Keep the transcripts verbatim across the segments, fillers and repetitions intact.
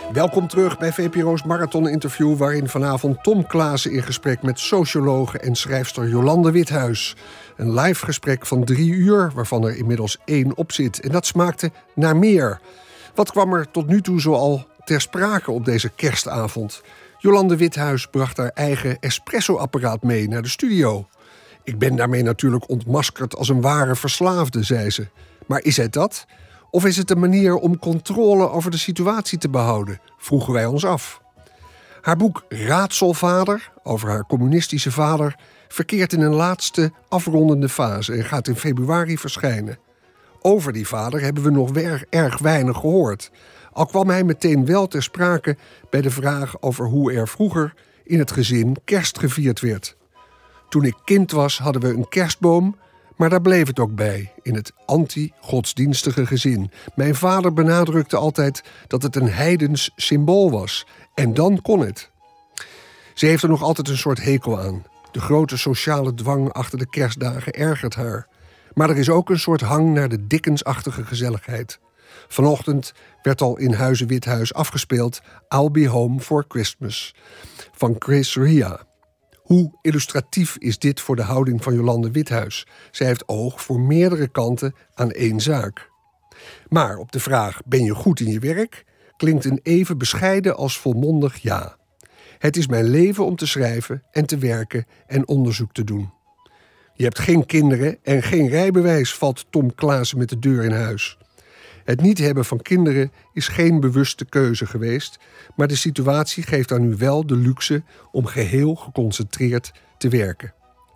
Welkom terug bij V P R O's Marathon-interview... waarin vanavond Tom Klaassen in gesprek met sociologe en schrijfster Jolande Withuis. Een live gesprek van drie uur, waarvan er inmiddels één op zit. En dat smaakte naar meer. Wat kwam er tot nu toe zoal ter sprake op deze kerstavond? Jolande Withuis bracht haar eigen espresso-apparaat mee naar de studio. Ik ben daarmee natuurlijk ontmaskerd als een ware verslaafde, zei ze. Maar is het dat? Of is het een manier om controle over de situatie te behouden? Vroegen wij ons af. Haar boek Raadselvader, over haar communistische vader, verkeert in een laatste afrondende fase en gaat in februari verschijnen. Over die vader hebben we nog weer erg weinig gehoord. Al kwam hij meteen wel ter sprake bij de vraag over hoe er vroeger in het gezin kerst gevierd werd. Toen ik kind was hadden we een kerstboom, maar daar bleef het ook bij, in het anti-godsdienstige gezin. Mijn vader benadrukte altijd dat het een heidens symbool was. En dan kon het. Ze heeft er nog altijd een soort hekel aan. De grote sociale dwang achter de kerstdagen ergert haar. Maar er is ook een soort hang naar de Dickensachtige gezelligheid. Vanochtend werd al in Huize Withuis afgespeeld I'll Be Home for Christmas van Chris Rea. Hoe illustratief is dit voor de houding van Jolande Withuis? Zij heeft oog voor meerdere kanten aan één zaak. Maar op de vraag, ben je goed in je werk? Klinkt een even bescheiden als volmondig ja. Het is mijn leven om te schrijven en te werken en onderzoek te doen. Je hebt geen kinderen en geen rijbewijs, valt Tom Klaassen met de deur in huis. Het niet hebben van kinderen is geen bewuste keuze geweest, maar de situatie geeft haar nu wel de luxe om geheel geconcentreerd te werken.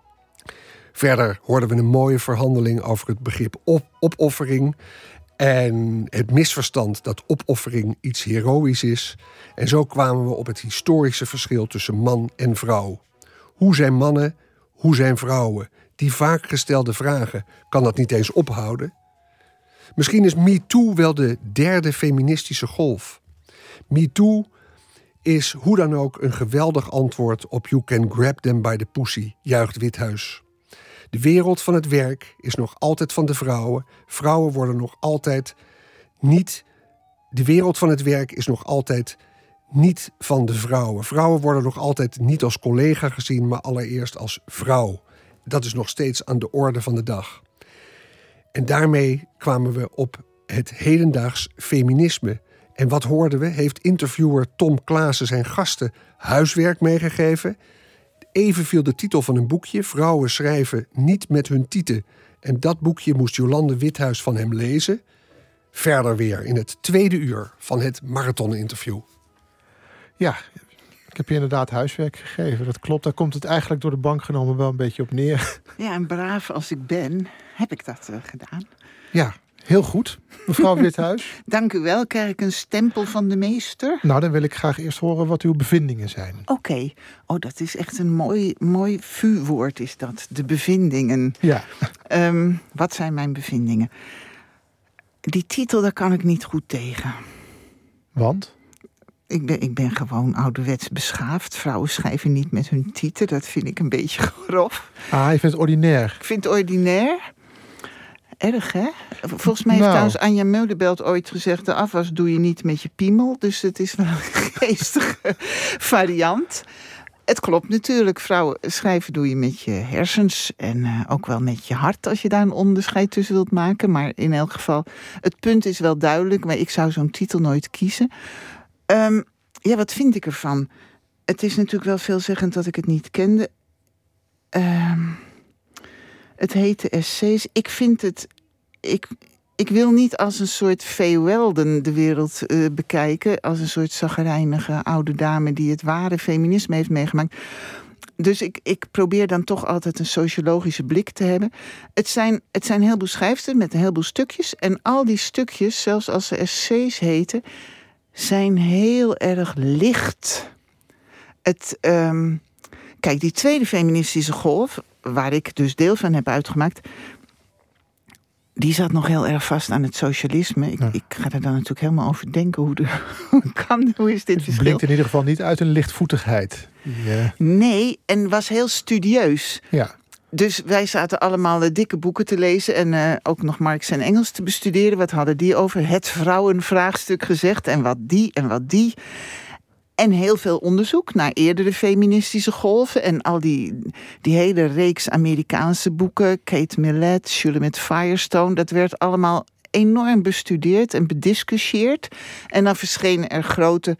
Verder hoorden we een mooie verhandeling over het begrip op- opoffering en het misverstand dat opoffering iets heroïs is. En zo kwamen we op het historische verschil tussen man en vrouw. Hoe zijn mannen, hoe zijn vrouwen? Die vaak gestelde vragen, kan dat niet eens ophouden? Misschien is MeToo wel de derde feministische golf. MeToo is hoe dan ook een geweldig antwoord op You Can Grab Them by the Pussy, juicht Withuis. De wereld van het werk is nog altijd van de vrouwen. Vrouwen worden nog altijd niet... De wereld van het werk is nog altijd niet van de vrouwen. Vrouwen worden nog altijd niet als collega gezien, maar allereerst als vrouw. Dat is nog steeds aan de orde van de dag. En daarmee kwamen we op het hedendaags feminisme. En wat hoorden we? Heeft interviewer Tom Klaassen zijn gasten huiswerk meegegeven? Even viel de titel van een boekje. Vrouwen schrijven niet met hun tieten. En dat boekje moest Jolande Withuis van hem lezen. Verder weer in het tweede uur van het marathon-interview. Ja, ik heb je inderdaad huiswerk gegeven. Dat klopt, daar komt het eigenlijk door de bank genomen wel een beetje op neer. Ja, en braaf als ik ben, heb ik dat uh, gedaan. Ja, heel goed, mevrouw Withuis. Dank u wel. Krijg ik een stempel van de meester? Nou, dan wil ik graag eerst horen wat uw bevindingen zijn. Oké. Okay. Oh, dat is echt een mooi, mooi vuurwoord is dat. De bevindingen. Ja. Um, wat zijn mijn bevindingen? Die titel, daar kan ik niet goed tegen. Want? Ik ben, ik ben gewoon ouderwets beschaafd. Vrouwen schrijven niet met hun tieten. Dat vind ik een beetje grof. Ah, je vindt het ordinair? Ik vind het ordinair. Erg, hè? Volgens mij heeft nou. trouwens Anja Meulebelt ooit gezegd... de afwas doe je niet met je piemel. Dus het is wel een geestige variant. Het klopt natuurlijk. Vrouwen schrijven doe je met je hersens. En uh, ook wel met je hart als je daar een onderscheid tussen wilt maken. Maar in elk geval, het punt is wel duidelijk. Maar ik zou zo'n titel nooit kiezen. Um, ja, wat vind ik ervan? Het is natuurlijk wel veelzeggend dat ik het niet kende. Um, het heette essays. Ik vind het... Ik, ik wil niet als een soort Veeuwelden de wereld uh, bekijken. Als een soort chagrijnige oude dame die het ware feminisme heeft meegemaakt. Dus ik, ik probeer dan toch altijd een sociologische blik te hebben. Het zijn, het zijn een heleboel schrijfsters met een heleboel stukjes. En al die stukjes, zelfs als ze essays heten, zijn heel erg licht. Het, um, kijk, die tweede feministische golf, waar ik dus deel van heb uitgemaakt, die zat nog heel erg vast aan het socialisme. Ik, ja. ik ga er dan natuurlijk helemaal over denken. Hoe, de, hoe kan, hoe is dit het verschil? Blinkt in ieder geval niet uit een lichtvoetigheid. Ja. Nee, en was heel studieus. Ja. Dus wij zaten allemaal uh, dikke boeken te lezen en uh, ook nog Marx en Engels te bestuderen. Wat hadden die over het vrouwenvraagstuk gezegd en wat die en wat die. En heel veel onderzoek naar eerdere feministische golven en al die, die hele reeks Amerikaanse boeken. Kate Millett, Shulamit Firestone, dat werd allemaal enorm bestudeerd en bediscussieerd. En dan verschenen er grote,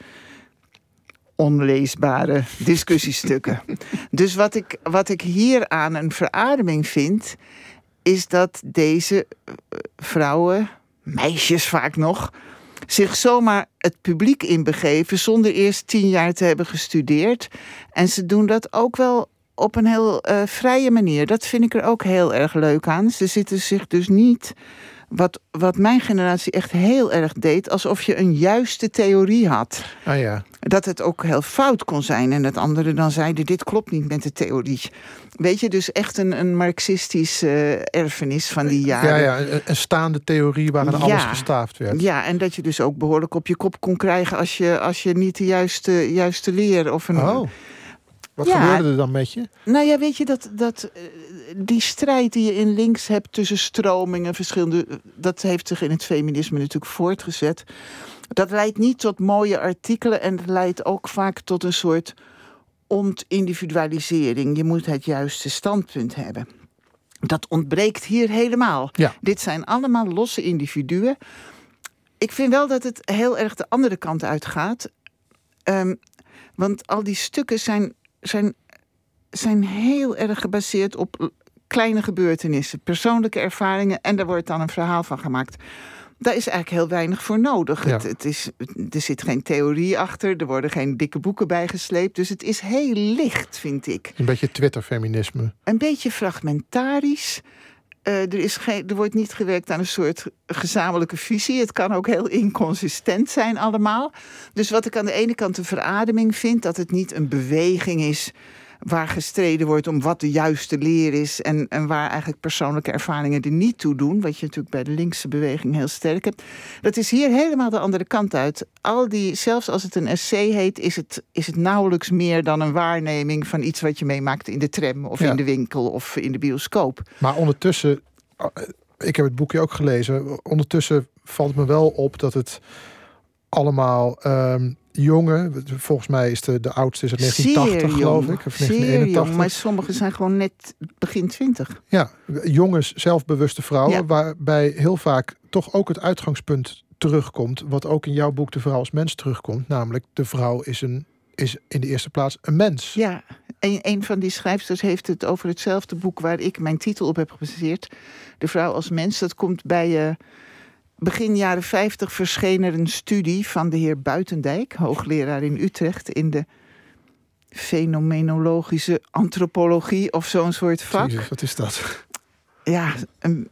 onleesbare discussiestukken. Dus wat ik, wat ik hier aan een verademing vind, is dat deze vrouwen, meisjes vaak nog, zich zomaar het publiek inbegeven zonder eerst tien jaar te hebben gestudeerd. En ze doen dat ook wel op een heel uh, vrije manier. Dat vind ik er ook heel erg leuk aan. Ze zitten zich dus niet, wat, wat mijn generatie echt heel erg deed, alsof je een juiste theorie had. Ah ja. Dat het ook heel fout kon zijn. En dat anderen dan zeiden, dit klopt niet met de theorie. Weet je, dus echt een, een marxistisch uh, erfenis van die jaren. Ja, ja, een, een staande theorie waarin ja. alles gestaafd werd. Ja, en dat je dus ook behoorlijk op je kop kon krijgen als je, als je niet de juiste, juiste leer of een... Oh. Wat ja, gebeurde er dan met je? Nou ja, weet je, dat, dat, die strijd die je in links hebt tussen stromingen, verschillende, dat heeft zich in het feminisme natuurlijk voortgezet. Dat leidt niet tot mooie artikelen en het leidt ook vaak tot een soort ontindividualisering. Je moet het juiste standpunt hebben. Dat ontbreekt hier helemaal. Ja. Dit zijn allemaal losse individuen. Ik vind wel dat het heel erg de andere kant uitgaat. Um, want al die stukken zijn, zijn, zijn heel erg gebaseerd op kleine gebeurtenissen, persoonlijke ervaringen, en daar wordt dan een verhaal van gemaakt. Daar is eigenlijk heel weinig voor nodig. Ja. Het, het is, er zit geen theorie achter, er worden geen dikke boeken bijgesleept. Dus het is heel licht, vind ik. Een beetje Twitter-feminisme. Een beetje fragmentarisch. Uh, er, is geen, er wordt niet gewerkt aan een soort gezamenlijke visie. Het kan ook heel inconsistent zijn allemaal. Dus wat ik aan de ene kant een verademing vind, dat het niet een beweging is waar gestreden wordt om wat de juiste leer is en, en waar eigenlijk persoonlijke ervaringen er niet toe doen, wat je natuurlijk bij de linkse beweging heel sterk hebt. Dat is hier helemaal de andere kant uit. Al die, zelfs als het een essay heet, is het, is het nauwelijks meer dan een waarneming van iets wat je meemaakt in de tram of ja. in de winkel of in de bioscoop. Maar ondertussen, ik heb het boekje ook gelezen, ondertussen valt me wel op dat het allemaal um, jonge, volgens mij is de, de oudste is het negentien tachtig, geloof ik. Of negentien eenentachtig. Zeer jong, maar sommige zijn gewoon net begin twintig. Ja, jonge, zelfbewuste vrouwen, ja. waarbij heel vaak toch ook het uitgangspunt terugkomt, wat ook in jouw boek De Vrouw als Mens terugkomt, namelijk de vrouw is, een, is in de eerste plaats een mens. Ja, een, een van die schrijfsters heeft het over hetzelfde boek waar ik mijn titel op heb gebaseerd, De Vrouw als Mens. Dat komt bij Uh, begin jaren vijftig verscheen er een studie van de heer Buitendijk, hoogleraar in Utrecht, in de fenomenologische antropologie of zo'n soort vak. Jezus, wat is dat? Ja, um,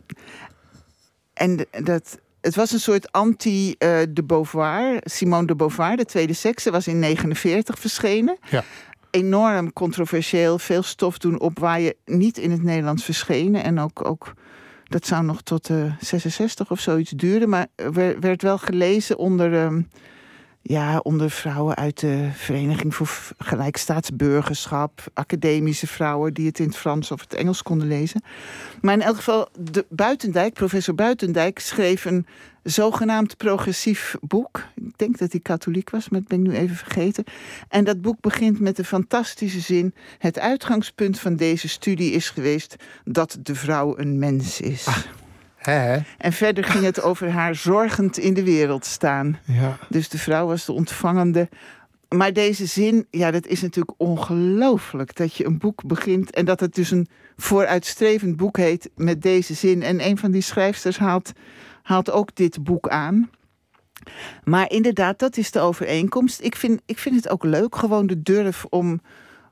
en dat, het was een soort anti uh, de Beauvoir. Simone de Beauvoir, de tweede sekse, was in negenenveertig verschenen. Ja. Enorm controversieel, veel stof doen opwaaien, niet in het Nederlands verschenen en ook... ook dat zou nog tot uh, zesenzestig of zoiets duren. Maar werd wel gelezen onder, um, ja, onder vrouwen uit de Vereniging voor Gelijkstaatsburgerschap. Academische vrouwen die het in het Frans of het Engels konden lezen. Maar in elk geval, de Buitendijk, professor Buitendijk, schreef een zogenaamd progressief boek. Ik denk dat hij katholiek was, maar dat ben ik nu even vergeten. En dat boek begint met de fantastische zin: het uitgangspunt van deze studie is geweest dat de vrouw een mens is. Ah, hè? En verder ging het over haar zorgend in de wereld staan. Ja. Dus de vrouw was de ontvangende. Maar deze zin, ja, dat is natuurlijk ongelooflijk dat je een boek begint en dat het dus een vooruitstrevend boek heet met deze zin. En een van die schrijfsters haalt haalt ook dit boek aan. Maar inderdaad, dat is de overeenkomst. Ik vind, ik vind het ook leuk, gewoon de durf om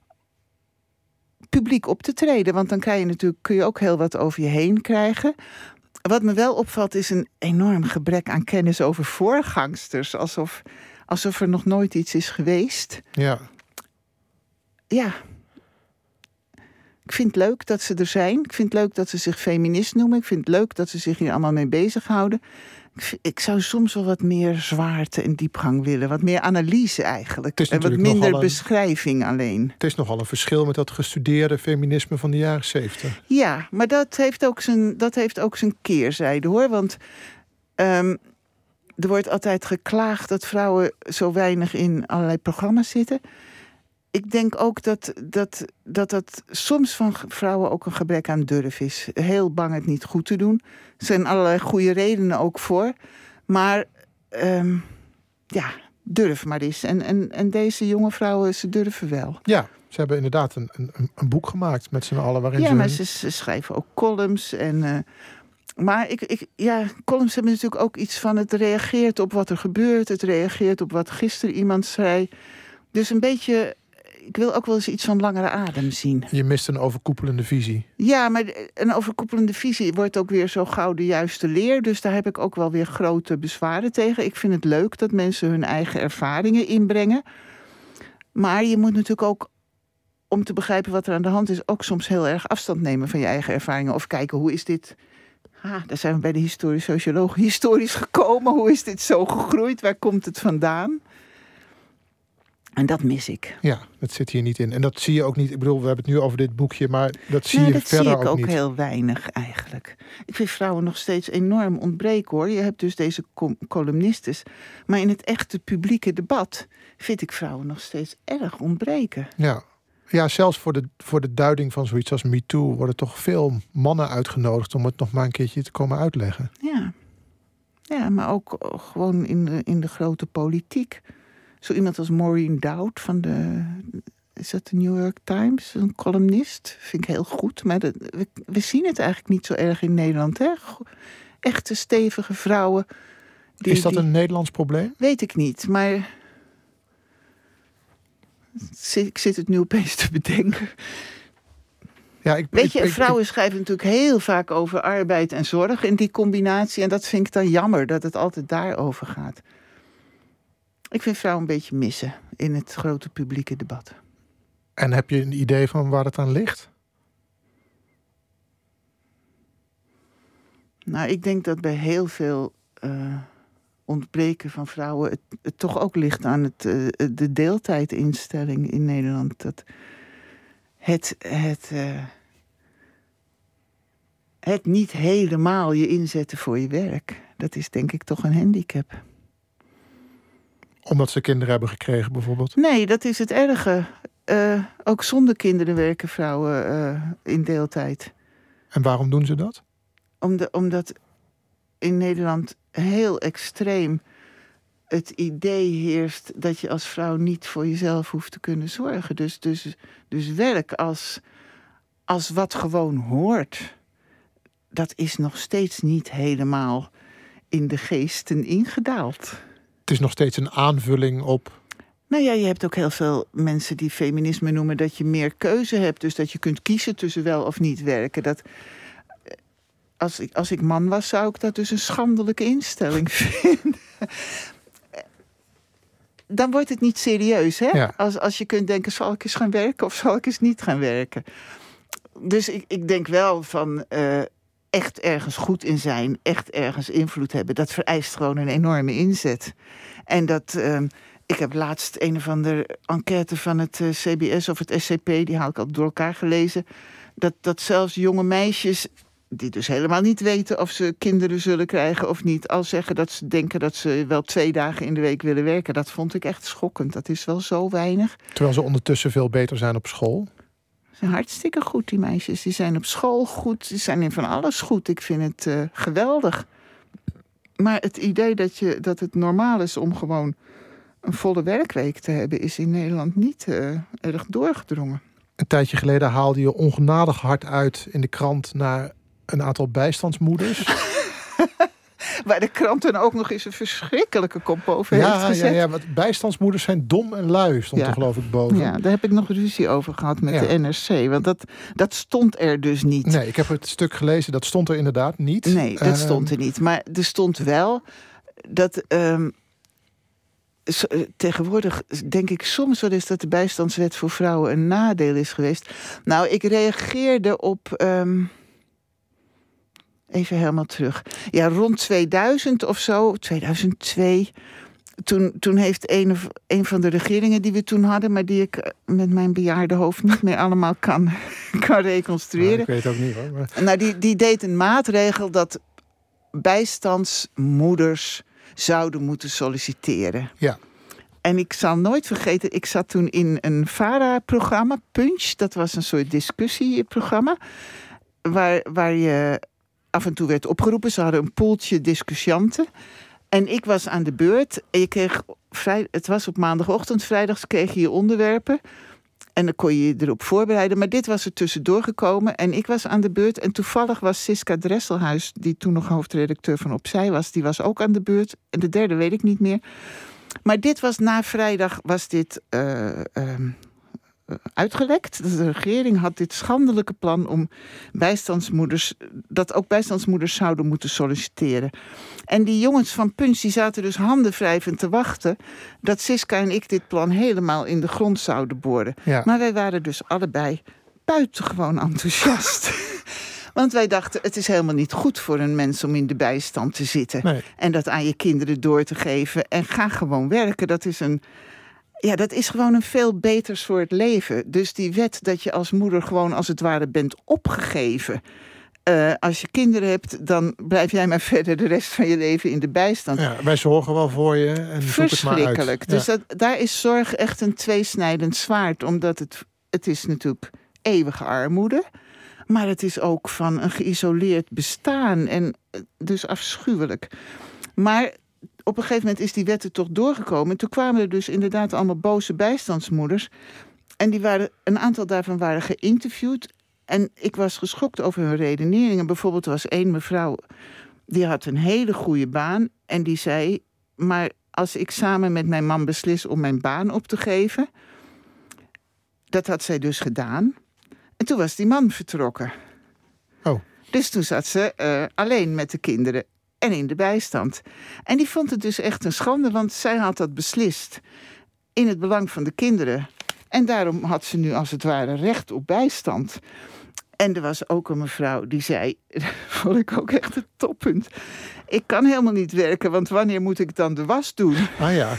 publiek op te treden. Want dan krijg je natuurlijk, kun je ook heel wat over je heen krijgen. Wat me wel opvalt is een enorm gebrek aan kennis over voorgangsters. Alsof, alsof er nog nooit iets is geweest. Ja. Ja. Ik vind het leuk dat ze er zijn. Ik vind het leuk dat ze zich feminist noemen. Ik vind het leuk dat ze zich hier allemaal mee bezighouden. Ik, ik zou soms wel wat meer zwaarte en diepgang willen. Wat meer analyse eigenlijk. En wat natuurlijk minder nogal een- beschrijving alleen. Het is nogal een verschil met dat gestudeerde feminisme van de jaren zeventig. Ja, maar dat heeft ook zijn, dat heeft ook zijn keerzijde hoor. Want ehm, er wordt altijd geklaagd dat vrouwen zo weinig in allerlei programma's zitten. Ik denk ook dat dat, dat dat soms van vrouwen ook een gebrek aan durf is. Heel bang het niet goed te doen. Er zijn allerlei goede redenen ook voor. Maar um, ja, durf maar eens. En, en, en deze jonge vrouwen, ze durven wel. Ja, ze hebben inderdaad een, een, een boek gemaakt met z'n allen. Waarin Ja, ze maar hun- ze, ze schrijven ook columns. En, uh, maar ik, ik, ja, columns hebben natuurlijk ook iets van... het reageert op wat er gebeurt. Het reageert op wat gisteren iemand zei. Dus een beetje... Ik wil ook wel eens iets van langere adem zien. Je mist een overkoepelende visie. Ja, maar een overkoepelende visie wordt ook weer zo gauw de juiste leer. Dus daar heb ik ook wel weer grote bezwaren tegen. Ik vind het leuk dat mensen hun eigen ervaringen inbrengen. Maar je moet natuurlijk ook, om te begrijpen wat er aan de hand is... ook soms heel erg afstand nemen van je eigen ervaringen. Of kijken, hoe is dit... Ah, daar zijn we bij de historisch sociologen historisch gekomen. Hoe is dit zo gegroeid? Waar komt het vandaan? En dat mis ik. Ja, dat zit hier niet in. En dat zie je ook niet. Ik bedoel, we hebben het nu over dit boekje, maar dat zie Nee, je dat verder zie ik ook, ook niet. heel weinig eigenlijk. Ik vind vrouwen nog steeds enorm ontbreken hoor. Je hebt dus deze com- columnistes. Maar in het echte publieke debat vind ik vrouwen nog steeds erg ontbreken. Ja. Ja, zelfs voor de, voor de duiding van zoiets als MeToo worden toch veel mannen uitgenodigd om het nog maar een keertje te komen uitleggen. Ja, ja maar ook eh, gewoon in de, in de grote politiek. Zo iemand als Maureen Dowd van de... Is dat de New York Times? Een columnist. Vind ik heel goed. Maar dat, we, we zien het eigenlijk niet zo erg in Nederland. Hè? Echte stevige vrouwen. Die, Is dat die, een Nederlands probleem? Weet ik niet. Maar ik zit het nu opeens te bedenken. Ja, ik, Weet je, ik, ik, vrouwen ik, schrijven natuurlijk heel vaak over arbeid en zorg in die combinatie. En dat vind ik dan jammer, dat het altijd daarover gaat. Ik vind vrouwen een beetje missen in het grote publieke debat. En heb je een idee van waar het aan ligt? Nou, ik denk dat bij heel veel uh, ontbreken van vrouwen... Het, het toch ook ligt aan het, uh, de deeltijdinstelling in Nederland. Dat het, het, uh, het niet helemaal je inzetten voor je werk. Dat is denk ik toch een handicap. Omdat ze kinderen hebben gekregen bijvoorbeeld? Nee, dat is het erge. Uh, ook zonder kinderen werken vrouwen uh, in deeltijd. En waarom doen ze dat? Om de, omdat in Nederland heel extreem het idee heerst dat je als vrouw niet voor jezelf hoeft te kunnen zorgen. Dus, dus, dus werk als, als wat gewoon hoort, dat is nog steeds niet helemaal in de geesten ingedaald. Het is nog steeds een aanvulling op... Nou ja, je hebt ook heel veel mensen die feminisme noemen dat je meer keuze hebt. Dus dat je kunt kiezen tussen wel of niet werken. Dat, als, ik, als ik man was, zou ik dat dus een schandelijke instelling vinden. Dan wordt het niet serieus, hè? Ja. Als, als je kunt denken, zal ik eens gaan werken of zal ik eens niet gaan werken? Dus ik, ik denk wel van... Uh, echt ergens goed in zijn, echt ergens invloed hebben... dat vereist gewoon een enorme inzet. En dat... Uh, Ik heb laatst een of andere enquête van het uh, C B S of het S C P... die haal ik al door elkaar gelezen... Dat, dat zelfs jonge meisjes, die dus helemaal niet weten... of ze kinderen zullen krijgen of niet... al zeggen dat ze denken dat ze wel twee dagen in de week willen werken. Dat vond ik echt schokkend. Dat is wel zo weinig. Terwijl ze ondertussen veel beter zijn op school. Ze zijn hartstikke goed, die meisjes. Die zijn op school goed, die zijn in van alles goed. Ik vind het uh, geweldig. Maar het idee dat, je, dat het normaal is om gewoon... een volle werkweek te hebben, is in Nederland niet uh, erg doorgedrongen. Een tijdje geleden haalde je ongenadig hard uit in de krant naar een aantal bijstandsmoeders. Waar de krant dan ook nog eens een verschrikkelijke kop boven ja, heeft gezet. Ja, ja, want bijstandsmoeders zijn dom en lui, stond ja. er geloof ik boven. Ja, daar heb ik nog ruzie over gehad met ja. de N R C. Want dat, dat stond er dus niet. Nee, ik heb het stuk gelezen, dat stond er inderdaad niet. Nee, dat uh, stond er niet. Maar er stond wel dat... Um, tegenwoordig denk ik soms wel eens dat de bijstandswet voor vrouwen een nadeel is geweest. Nou, ik reageerde op... Um, even helemaal terug. Ja, rond tweeduizend of zo, tweeduizend twee... Toen, toen heeft een, of, een van de regeringen die we toen hadden, maar die ik met mijn bejaarde hoofd niet meer allemaal kan, kan reconstrueren. Nou, ik weet het ook niet hoor. Maar... Nou, die, die deed een maatregel dat bijstandsmoeders zouden moeten solliciteren. Ja. En ik zal nooit vergeten, ik zat toen in een VARA-programma, Punch. Dat was een soort discussieprogramma. Waar, waar je af en toe werd opgeroepen. Ze hadden een poeltje discussianten. En ik was aan de beurt. En je kreeg vrij, het was op maandagochtend, vrijdags kreeg je je onderwerpen. En dan kon je je erop voorbereiden. Maar dit was er tussendoor gekomen. En ik was aan de beurt. En toevallig was Siska Dresselhuis, die toen nog hoofdredacteur van Opzij was, die was ook aan de beurt. En de derde weet ik niet meer. Maar dit was na vrijdag was dit uh, uh, uitgelekt. De regering had dit schandelijke plan om bijstandsmoeders, dat ook bijstandsmoeders zouden moeten solliciteren. En die jongens van Punch die zaten dus handenwrijvend te wachten dat Siska en ik dit plan helemaal in de grond zouden boren. Ja. Maar wij waren dus allebei buitengewoon enthousiast. Want wij dachten, het is helemaal niet goed voor een mens om in de bijstand te zitten. Nee. En dat aan je kinderen door te geven. En ga gewoon werken. Dat is een, ja, dat is gewoon een veel beter soort leven. Dus die wet dat je als moeder gewoon als het ware bent opgegeven. Uh, als je kinderen hebt, dan blijf jij maar verder de rest van je leven in de bijstand. Ja, wij zorgen wel voor je en zoek het maar uit. Verschrikkelijk. Ja. Dus dat, daar is zorg echt een tweesnijdend zwaard. Omdat het, het is natuurlijk eeuwige armoede. Maar het is ook van een geïsoleerd bestaan. En dus afschuwelijk. Maar op een gegeven moment is die wet er toch doorgekomen. En toen kwamen er dus inderdaad allemaal boze bijstandsmoeders. En die waren, een aantal daarvan waren geïnterviewd. En ik was geschokt over hun redeneringen. Bijvoorbeeld er was één mevrouw, die had een hele goede baan. En die zei, maar als ik samen met mijn man beslis om mijn baan op te geven. Dat had zij dus gedaan. En toen was die man vertrokken. Oh. Dus toen zat ze uh, alleen met de kinderen en in de bijstand. En die vond het dus echt een schande, want zij had dat beslist in het belang van de kinderen. En daarom had ze nu als het ware recht op bijstand. En er was ook een mevrouw die zei, dat vond ik ook echt het toppunt. Ik kan helemaal niet werken, want wanneer moet ik dan de was doen? Ah ja.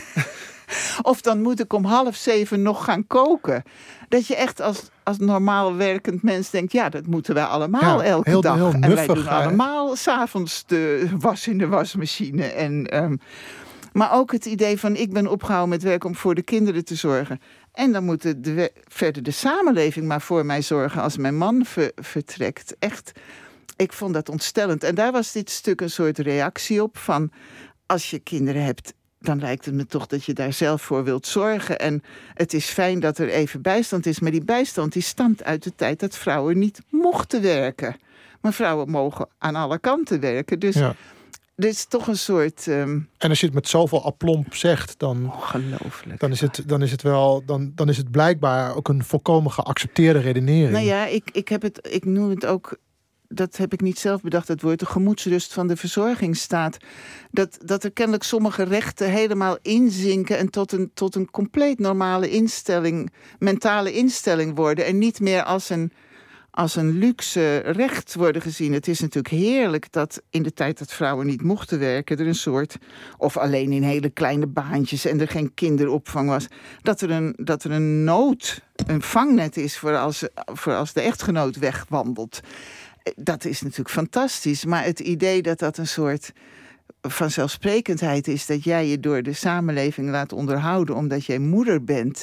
Of dan moet ik om half zeven nog gaan koken. Dat je echt als, als normaal werkend mens denkt, ja, dat moeten wij allemaal Ja, elke heel, dag. heel en nuffig, wij doen hè? allemaal 's avonds de was in de wasmachine. En, um, maar ook het idee van, ik ben opgehouden met werk om voor de kinderen te zorgen. En dan moet de, de, verder de samenleving maar voor mij zorgen als mijn man ver, vertrekt. Echt, ik vond dat ontstellend. En daar was dit stuk een soort reactie op van, als je kinderen hebt, dan lijkt het me toch dat je daar zelf voor wilt zorgen. En het is fijn dat er even bijstand is. Maar die bijstand die stamt uit de tijd dat vrouwen niet mochten werken. Maar vrouwen mogen aan alle kanten werken. Dus Ja. dit is toch een soort... Um... En als je het met zoveel aplomb zegt, dan, Ongelooflijk. dan, is, het, dan is het wel, dan, dan is het blijkbaar ook een volkomen geaccepteerde redenering. Nou ja, ik, ik, heb het, ik noem het ook, dat heb ik niet zelf bedacht, het woord, de gemoedsrust van de verzorgingsstaat. Dat, dat er kennelijk sommige rechten helemaal inzinken en tot een, tot een compleet normale instelling, mentale instelling worden. En niet meer als een, als een luxe recht worden gezien. Het is natuurlijk heerlijk dat in de tijd dat vrouwen niet mochten werken, er een soort, of alleen in hele kleine baantjes en er geen kinderopvang was, dat er een, dat er een nood, een vangnet is voor als, voor als de echtgenoot wegwandelt. Dat is natuurlijk fantastisch. Maar het idee dat dat een soort vanzelfsprekendheid is, dat jij je door de samenleving laat onderhouden omdat jij moeder bent.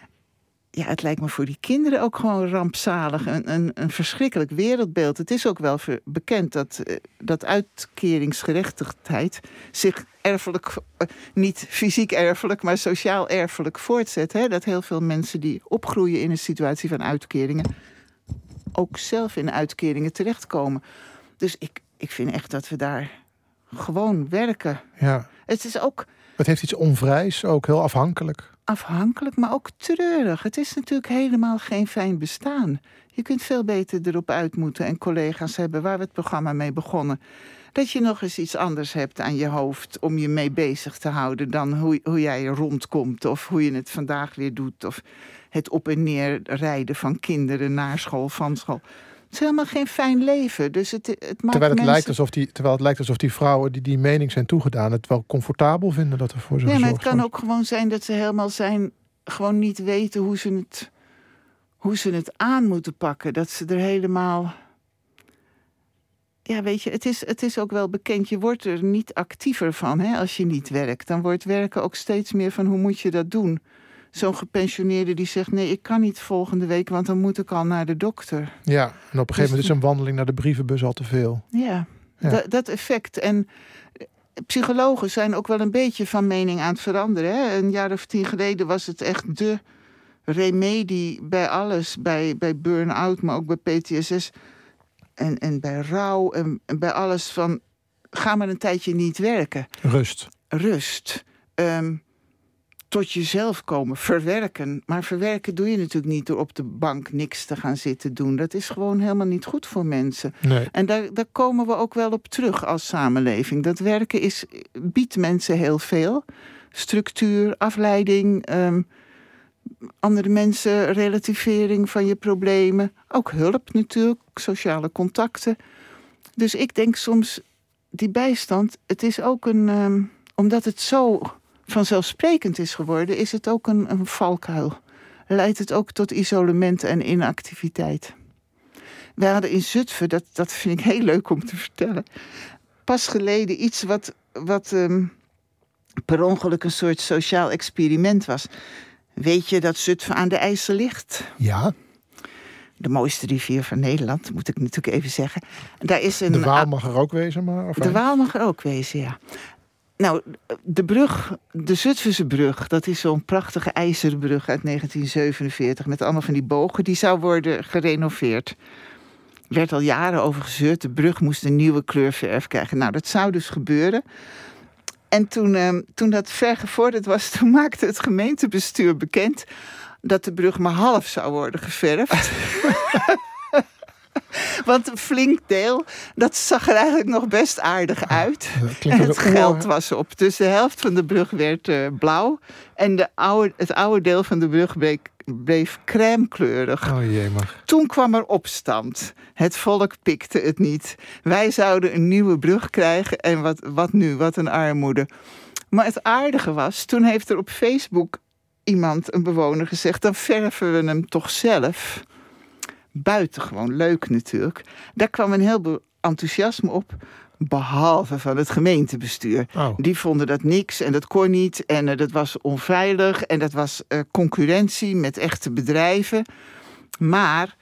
Ja, het lijkt me voor die kinderen ook gewoon rampzalig. Een, een, een verschrikkelijk wereldbeeld. Het is ook wel bekend dat, dat uitkeringsgerechtigdheid zich erfelijk, niet fysiek erfelijk, maar sociaal erfelijk voortzet. Hè? Dat heel veel mensen die opgroeien in een situatie van uitkeringen ook zelf in uitkeringen terechtkomen. Dus ik, ik vind echt dat we daar gewoon werken. Ja. Het is ook Het heeft iets onvrijs, ook heel afhankelijk. afhankelijk, maar ook treurig. Het is natuurlijk helemaal geen fijn bestaan. Je kunt veel beter erop uit moeten en collega's hebben waar we het programma mee begonnen. Dat je nog eens iets anders hebt aan je hoofd om je mee bezig te houden dan hoe, hoe jij rondkomt of hoe je het vandaag weer doet of het op en neer rijden van kinderen naar school, van school. Het is helemaal geen fijn leven. Dus het, het maakt terwijl, het mensen... lijkt alsof die, terwijl het lijkt alsof die vrouwen die die mening zijn toegedaan... het wel comfortabel vinden dat er voor ze Ja, gezorgd maar wordt. het kan ook gewoon zijn dat ze helemaal zijn... gewoon niet weten hoe ze het, hoe ze het aan moeten pakken. Dat ze er helemaal... Ja, weet je, het is, het is ook wel bekend. Je wordt er niet actiever van, hè, als je niet werkt. Dan wordt werken ook steeds meer van, hoe moet je dat doen? Zo'n gepensioneerde die zegt... nee, ik kan niet volgende week, want dan moet ik al naar de dokter. Ja, en op een gegeven moment is een wandeling naar de brievenbus al te veel. Ja, Ja. Dat, dat effect. En psychologen zijn ook wel een beetje van mening aan het veranderen. Hè? Een jaar of tien geleden was het echt de remedie bij alles. Bij, bij burn-out, maar ook bij P T S S. En, en bij rouw en, en bij alles van... ga maar een tijdje niet werken. Rust. Rust. Um, tot jezelf komen. Verwerken. Maar verwerken doe je natuurlijk niet door op de bank niks te gaan zitten doen. Dat is gewoon helemaal niet goed voor mensen. Nee. En daar, daar komen we ook wel op terug als samenleving. Dat werken is, biedt mensen heel veel. Structuur, afleiding... Um, andere mensen, relativering van je problemen. Ook hulp natuurlijk, sociale contacten. Dus ik denk soms, die bijstand... het is ook een... Um, omdat het zo vanzelfsprekend is geworden... is het ook een, een valkuil. Leidt het ook tot isolement en inactiviteit. Wij hadden in Zutphen, dat, dat vind ik heel leuk om te vertellen... pas geleden iets wat, wat um, per ongeluk een soort sociaal experiment was... Weet je dat Zutphen aan de IJssel ligt? Ja. De mooiste rivier van Nederland, moet ik natuurlijk even zeggen. Daar is een, de Waal mag er ook wezen, maar... Of de Waal mag er ook wezen, ja. Nou, de brug, de Zutphense brug... dat is zo'n prachtige ijzeren brug uit negentien zevenenveertig... met allemaal van die bogen, die zou worden gerenoveerd. Er werd al jaren over gezeurd, de brug moest een nieuwe kleurverf krijgen. Nou, dat zou dus gebeuren... En toen, uh, toen dat ver gevorderd was, toen maakte het gemeentebestuur bekend... dat de brug maar half zou worden geverfd. Want een flink deel, dat zag er eigenlijk nog best aardig uit. En het geld was op. Dus de helft van de brug werd uh, blauw. En de oude, het oude deel van de brug bleef, bleef crèmekleurig. Oh jee, maar. Toen kwam er opstand. Het volk pikte het niet. Wij zouden een nieuwe brug krijgen. En wat, wat nu? Wat een armoede. Maar het aardige was, toen heeft er op Facebook iemand, een bewoner, gezegd... dan verven we hem toch zelf. Buitengewoon leuk natuurlijk. Daar kwam een heleboel enthousiasme op... behalve van het gemeentebestuur. Oh. Die vonden dat niks en dat kon niet. En uh, dat was onveilig. En dat was uh, concurrentie met echte bedrijven. Maar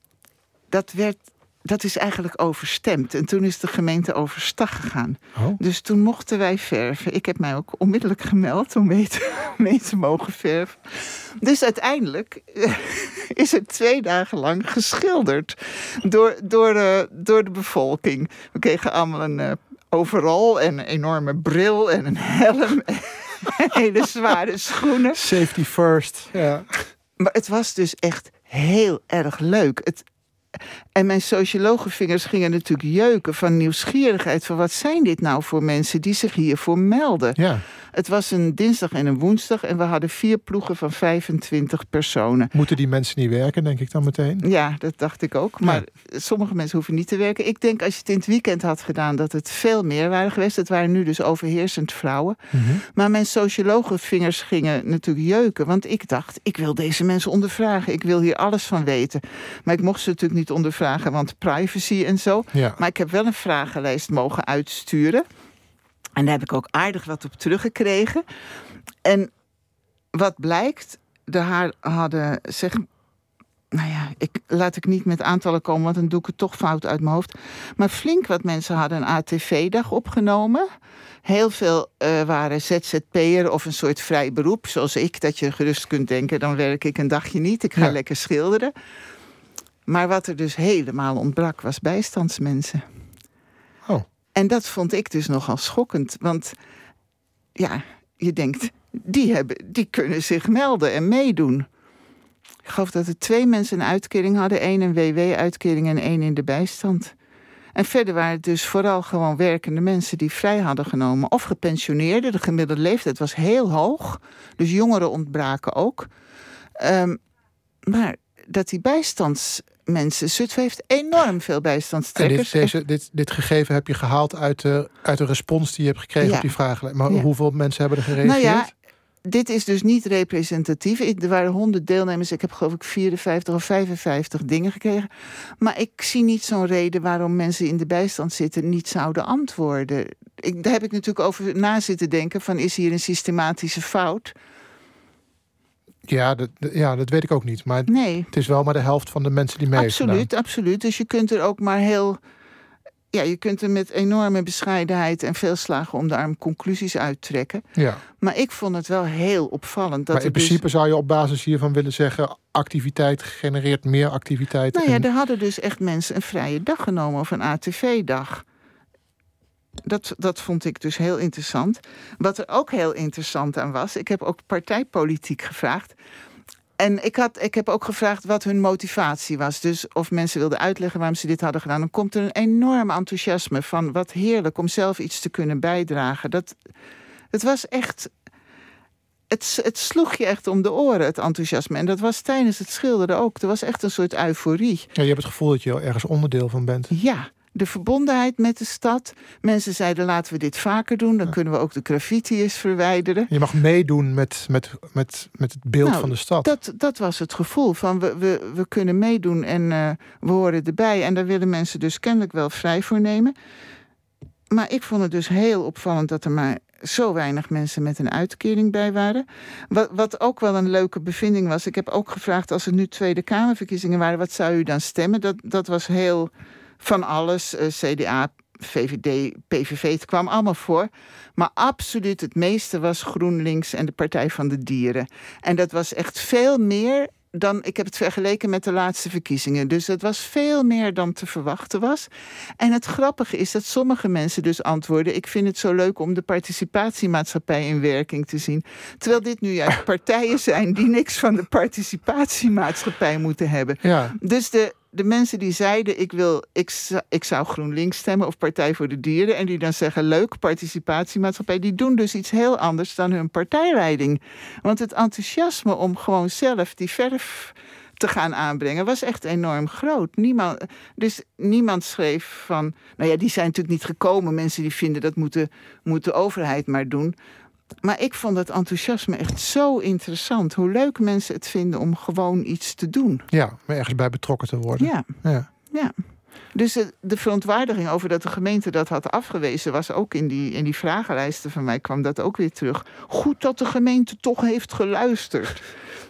dat, werd, dat is eigenlijk overstemd. En toen is de gemeente overstag gegaan. Oh. Dus toen mochten wij verven. Ik heb mij ook onmiddellijk gemeld om mee te, mee te mogen verven. Dus uiteindelijk uh, is het twee dagen lang geschilderd door, door, uh, door de bevolking. We kregen allemaal een uh, overall en een enorme bril en een helm en hele zware schoenen. Safety first. Ja. Maar het was dus echt heel erg leuk. Het, en mijn sociologenvingers gingen natuurlijk jeuken van nieuwsgierigheid. Van wat zijn dit nou voor mensen die zich hiervoor melden? Ja. Het was een dinsdag en een woensdag en we hadden vier ploegen van vijfentwintig personen. Moeten die mensen niet werken, denk ik dan meteen? Ja, dat dacht ik ook. Maar ja. Sommige mensen hoeven niet te werken. Ik denk als je het in het weekend had gedaan dat het veel meer waren geweest. Het waren nu dus overheersend vrouwen. Mm-hmm. Maar mijn sociologenvingers gingen natuurlijk jeuken. Want ik dacht, ik wil deze mensen ondervragen. Ik wil hier alles van weten. Maar ik mocht ze natuurlijk niet ondervragen, want privacy en zo. Ja. Maar ik heb wel een vragenlijst mogen uitsturen. En daar heb ik ook aardig wat op teruggekregen. En wat blijkt, de haar hadden, zeg, nou ja, ik, laat ik niet met aantallen komen, want dan doe ik het toch fout uit mijn hoofd. Maar flink wat mensen hadden een A T V-dag opgenomen. Heel veel uh, waren Z Z P'er of een soort vrij beroep, zoals ik, dat je gerust kunt denken, dan werk ik een dagje niet, ik ga ja. lekker schilderen. Maar wat er dus helemaal ontbrak, was bijstandsmensen. Oh. En dat vond ik dus nogal schokkend. Want ja, je denkt, die, hebben, die kunnen zich melden en meedoen. Ik geloof dat er twee mensen een uitkering hadden. één een W W-uitkering en één in de bijstand. En verder waren het dus vooral gewoon werkende mensen die vrij hadden genomen. Of gepensioneerden. De gemiddelde leeftijd was heel hoog. Dus jongeren ontbraken ook. Um, maar dat die bijstands... mensen. Zutphen heeft enorm veel bijstandstrekkers. En dit, deze, dit, dit gegeven heb je gehaald uit de, uit de respons die je hebt gekregen ja. op die vragen. Maar ja. hoeveel mensen hebben er gereageerd? Nou ja, dit is dus niet representatief. Er waren honderd deelnemers. Ik heb geloof ik vierenvijftig of vijfenvijftig dingen gekregen. Maar ik zie niet zo'n reden waarom mensen in de bijstand zitten niet zouden antwoorden. Ik, daar heb ik natuurlijk over na zitten denken van, is hier een systematische fout? Ja, dat, ja, dat weet ik ook niet. Maar nee. het is wel maar de helft van de mensen die mee heeft gedaan. Absoluut, absoluut. Dus je kunt er ook maar heel... Ja, je kunt er met enorme bescheidenheid en veel slagen om de arm conclusies uittrekken. Ja. Maar ik vond het wel heel opvallend. Dat maar in principe dus... zou je op basis hiervan willen zeggen, activiteit genereert meer activiteit. Nou ja, en... er hadden dus echt mensen een vrije dag genomen of een A T V-dag. Dat, dat vond ik dus heel interessant. Wat er ook heel interessant aan was, ik heb ook partijpolitiek gevraagd. En ik, had, ik heb ook gevraagd wat hun motivatie was. Dus of mensen wilden uitleggen waarom ze dit hadden gedaan. Dan komt er een enorm enthousiasme van wat heerlijk om zelf iets te kunnen bijdragen. Dat, het was echt... Het, het sloeg je echt om de oren, het enthousiasme. En dat was tijdens het schilderen ook. Er was echt een soort euforie. Ja, je hebt het gevoel dat je ergens onderdeel van bent. Ja. De verbondenheid met de stad. Mensen zeiden, laten we dit vaker doen. Dan ja. kunnen we ook de graffiti eens verwijderen. Je mag meedoen met, met, met, met het beeld nou, van de stad. Dat, dat was het gevoel van we, we, we kunnen meedoen en uh, we horen erbij. En daar willen mensen dus kennelijk wel vrij voor nemen. Maar ik vond het dus heel opvallend dat er maar zo weinig mensen met een uitkering bij waren. Wat, wat ook wel een leuke bevinding was. Ik heb ook gevraagd, als er nu Tweede Kamerverkiezingen waren, wat zou u dan stemmen? Dat, dat was heel... Van alles, uh, C D A, V V D, P V V, het kwam allemaal voor. Maar absoluut het meeste was GroenLinks en de Partij van de Dieren. En dat was echt veel meer dan... Ik heb het vergeleken met de laatste verkiezingen. Dus het was veel meer dan te verwachten was. En het grappige is dat sommige mensen dus antwoorden... ik vind het zo leuk om de participatiemaatschappij in werking te zien. Terwijl dit nu juist partijen zijn die niks van de participatiemaatschappij moeten hebben. Ja. Dus de... De mensen die zeiden, ik, wil, ik, ik zou GroenLinks stemmen of Partij voor de Dieren... en die dan zeggen, leuk, participatiemaatschappij... die doen dus iets heel anders dan hun partijleiding. Want het enthousiasme om gewoon zelf die verf te gaan aanbrengen... was echt enorm groot. Niemand, dus niemand schreef van... Nou ja, die zijn natuurlijk niet gekomen. Mensen die vinden, dat moet de, moet de overheid maar doen... Maar ik vond het enthousiasme echt zo interessant. Hoe leuk mensen het vinden om gewoon iets te doen. Ja, om ergens bij betrokken te worden. Ja, ja. ja. Dus de, de verontwaardiging over dat de gemeente dat had afgewezen... was ook in die, in die vragenlijsten van mij, kwam dat ook weer terug. Goed dat de gemeente toch heeft geluisterd.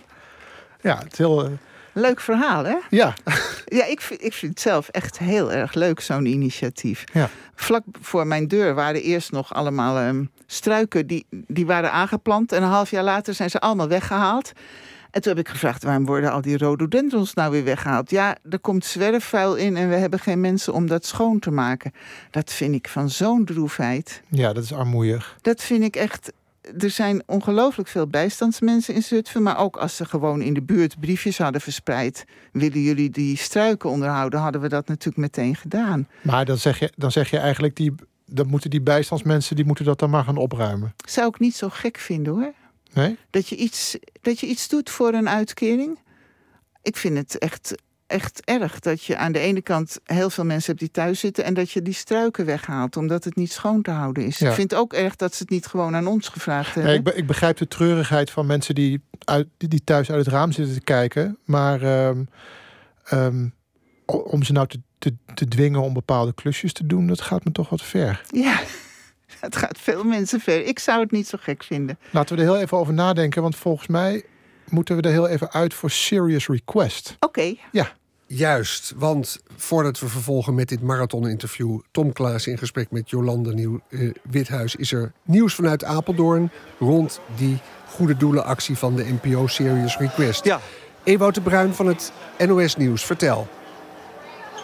Ja, het is heel... Uh... Leuk verhaal, hè? Ja. Ja, ik vind, ik vind het zelf echt heel erg leuk, zo'n initiatief. Ja. Vlak voor mijn deur waren eerst nog allemaal um, struiken... Die, die waren aangeplant en een half jaar later zijn ze allemaal weggehaald. En toen heb ik gevraagd, waarom worden al die rhododendrons nou weer weggehaald? Ja, er komt zwerfvuil in en we hebben geen mensen om dat schoon te maken. Dat vind ik van zo'n droefheid. Ja, dat is armoeig. Dat vind ik echt... Er zijn ongelooflijk veel bijstandsmensen in Zutphen... maar ook als ze gewoon in de buurt briefjes hadden verspreid... willen jullie die struiken onderhouden... hadden we dat natuurlijk meteen gedaan. Maar dan zeg je, dan zeg je eigenlijk... Die, dan moeten die bijstandsmensen die moeten dat dan maar gaan opruimen. Zou ik niet zo gek vinden, hoor. Nee? Dat je iets, dat je iets doet voor een uitkering. Ik vind het echt... echt erg dat je aan de ene kant heel veel mensen hebt die thuis zitten... en dat je die struiken weghaalt, omdat het niet schoon te houden is. Ja. Ik vind het ook erg dat ze het niet gewoon aan ons gevraagd hebben. Nee, ik, be- ik begrijp de treurigheid van mensen die, uit, die thuis uit het raam zitten te kijken. Maar um, um, om ze nou te, te, te dwingen om bepaalde klusjes te doen... dat gaat me toch wat ver. Ja, het gaat veel mensen ver. Ik zou het niet zo gek vinden. Laten we er heel even over nadenken, want volgens mij... moeten we er heel even uit voor Serious Request. Oké. Okay. Ja. Juist, want voordat we vervolgen met dit marathon-interview... Tom Klaassen in gesprek met Jolande Nieuw-Withuis... is er nieuws vanuit Apeldoorn rond die goede doelenactie van de N P O Serious Request. Ja. Ewout de Bruin van het N O S Nieuws, vertel.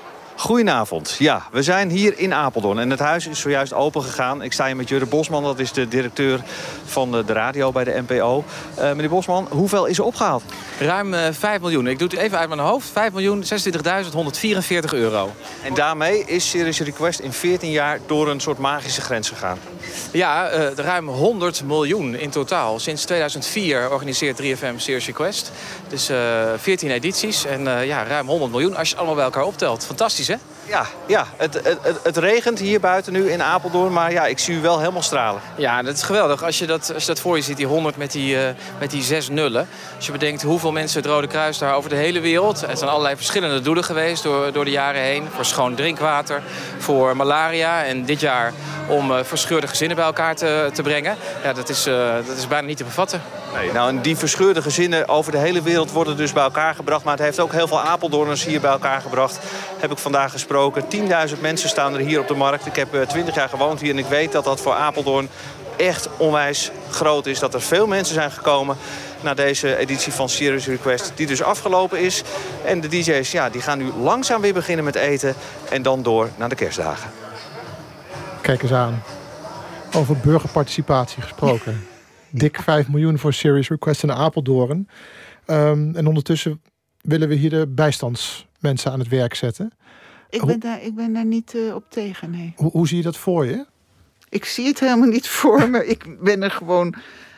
Goedenavond. Ja, we zijn hier in Apeldoorn en het huis is zojuist open gegaan. Ik sta hier met Jurre Bosman, dat is de directeur van de, de radio bij de N P O. Uh, meneer Bosman, hoeveel is er opgehaald? Ruim uh, vijf miljoen. Ik doe het even uit mijn hoofd. vijf miljoen zesentwintigduizend honderdvierenveertig euro. En daarmee is Serious Request in veertien jaar door een soort magische grens gegaan. Ja, uh, ruim honderd miljoen in totaal. Sinds tweeduizend vier organiseert drie F M Serious Request. Dus uh, veertien edities en uh, ja, ruim honderd miljoen als je het allemaal bij elkaar optelt. Fantastisch, hè? Ja, ja het, het, het regent hier buiten nu in Apeldoorn, maar ja, ik zie u wel helemaal stralen. Ja, dat is geweldig. Als je dat, als je dat voor je ziet, die honderd met die, uh, met die zes nullen. Als je bedenkt hoeveel mensen het Rode Kruis daar over de hele wereld... Het zijn allerlei verschillende doelen geweest door, door de jaren heen. Voor schoon drinkwater, voor malaria en dit jaar om uh, verscheurde gezinnen bij elkaar te, te brengen. Ja, dat is, uh, dat is bijna niet te bevatten. Nee, nou, en die verscheurde gezinnen over de hele wereld worden dus bij elkaar gebracht. Maar het heeft ook heel veel Apeldoorners hier bij elkaar gebracht. Heb ik vandaag gesproken. tienduizend mensen staan er hier op de markt. Ik heb twintig jaar gewoond hier en ik weet dat dat voor Apeldoorn echt onwijs groot is. Dat er veel mensen zijn gekomen naar deze editie van Serious Request, die dus afgelopen is. En de D J's ja, die gaan nu langzaam weer beginnen met eten en dan door naar de kerstdagen. Kijk eens aan. Over burgerparticipatie gesproken. Dik vijf miljoen voor Serious Request in Apeldoorn. Um, en ondertussen willen we hier de bijstandsmensen aan het werk zetten. Ik ben daar, ik ben daar niet uh, op tegen, nee. Hoe, hoe zie je dat voor je? Ik zie het helemaal niet voor me. Ik ben er gewoon...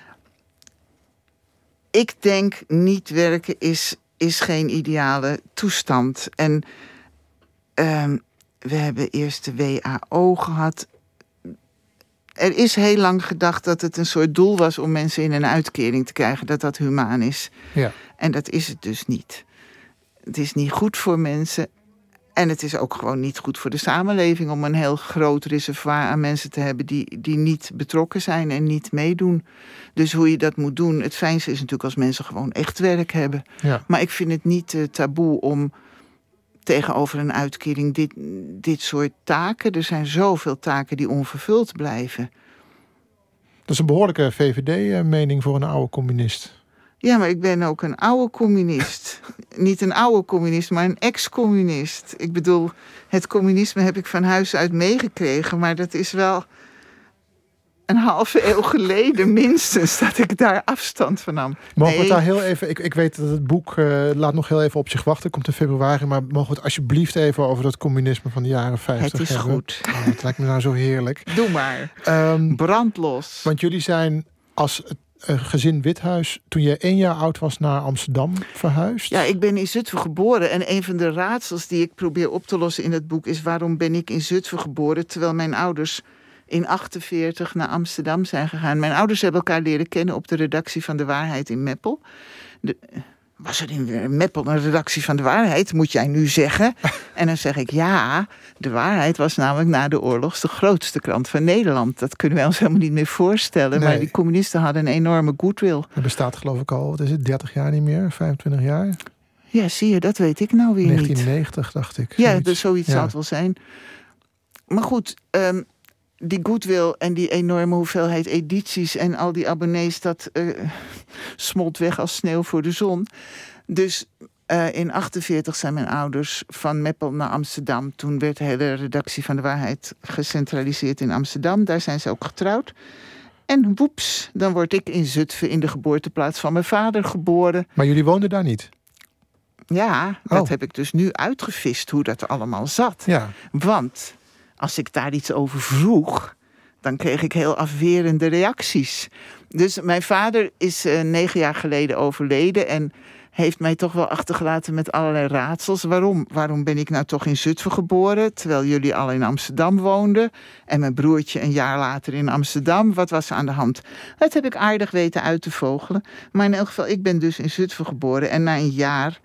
Ik denk niet werken is, is geen ideale toestand. En um, we hebben eerst de W A O gehad. Er is heel lang gedacht dat het een soort doel was om mensen in een uitkering te krijgen. Dat dat humaan is. Ja. En dat is het dus niet. Het is niet goed voor mensen. En het is ook gewoon niet goed voor de samenleving om een heel groot reservoir aan mensen te hebben die, die niet betrokken zijn en niet meedoen. Dus hoe je dat moet doen, het fijnste is natuurlijk als mensen gewoon echt werk hebben. Ja. Maar ik vind het niet uh, taboe om tegenover een uitkering dit, dit soort taken. Er zijn zoveel taken die onvervuld blijven. Dat is een behoorlijke V V D-mening voor een oude communist. Ja, maar ik ben ook een oude communist. Niet een oude communist, maar een ex-communist. Ik bedoel, het communisme heb ik van huis uit meegekregen, maar dat is wel een halve eeuw geleden minstens dat ik daar afstand van nam. Mogen nee. we het daar heel even... Ik, ik weet dat het boek uh, laat nog heel even op zich wachten. Komt in februari. Maar mogen we het alsjeblieft even over dat communisme van de jaren vijftig Het is hebben? goed. Oh, het lijkt me nou zo heerlijk. Doe maar. Um, Brandlos. Want jullie zijn als uh, gezin Withuis, toen je één jaar oud was, naar Amsterdam verhuisd. Ja, ik ben in Zutphen geboren. En een van de raadsels die ik probeer op te lossen in het boek is: waarom ben ik in Zutphen geboren terwijl mijn ouders in achtenveertig naar Amsterdam zijn gegaan. Mijn ouders hebben elkaar leren kennen op de redactie van De Waarheid in Meppel. De, was er in Meppel een redactie van De Waarheid, moet jij nu zeggen? En dan zeg ik ja, De Waarheid was namelijk na de oorlog de grootste krant van Nederland. Dat kunnen wij ons helemaal niet meer voorstellen. Nee. Maar die communisten hadden een enorme goodwill. Het bestaat geloof ik al, wat is het, dertig jaar niet meer? vijfentwintig jaar? Ja, zie je, dat weet ik nou weer negentien negentig, niet. negentien negentig dacht ik. Ja, zoiets, dus zoiets ja. zal het wel zijn. Maar goed, um, die goodwill en die enorme hoeveelheid edities en al die abonnees, dat uh, smolt weg als sneeuw voor de zon. Dus uh, in achtenveertig zijn mijn ouders van Meppel naar Amsterdam. Toen werd de hele redactie van De Waarheid gecentraliseerd in Amsterdam. Daar zijn ze ook getrouwd. En woeps, dan word ik in Zutphen in de geboorteplaats van mijn vader geboren. Maar jullie woonden daar niet? Ja, dat oh. heb ik dus nu uitgevist hoe dat allemaal zat. Ja. Want als ik daar iets over vroeg, dan kreeg ik heel afwerende reacties. Dus mijn vader is uh, negen jaar geleden overleden en heeft mij toch wel achtergelaten met allerlei raadsels. Waarom? Waarom ben ik nou toch in Zutphen geboren, terwijl jullie al in Amsterdam woonden en mijn broertje een jaar later in Amsterdam? Wat was er aan de hand? Dat heb ik aardig weten uit te vogelen. Maar in elk geval, ik ben dus in Zutphen geboren en na een jaar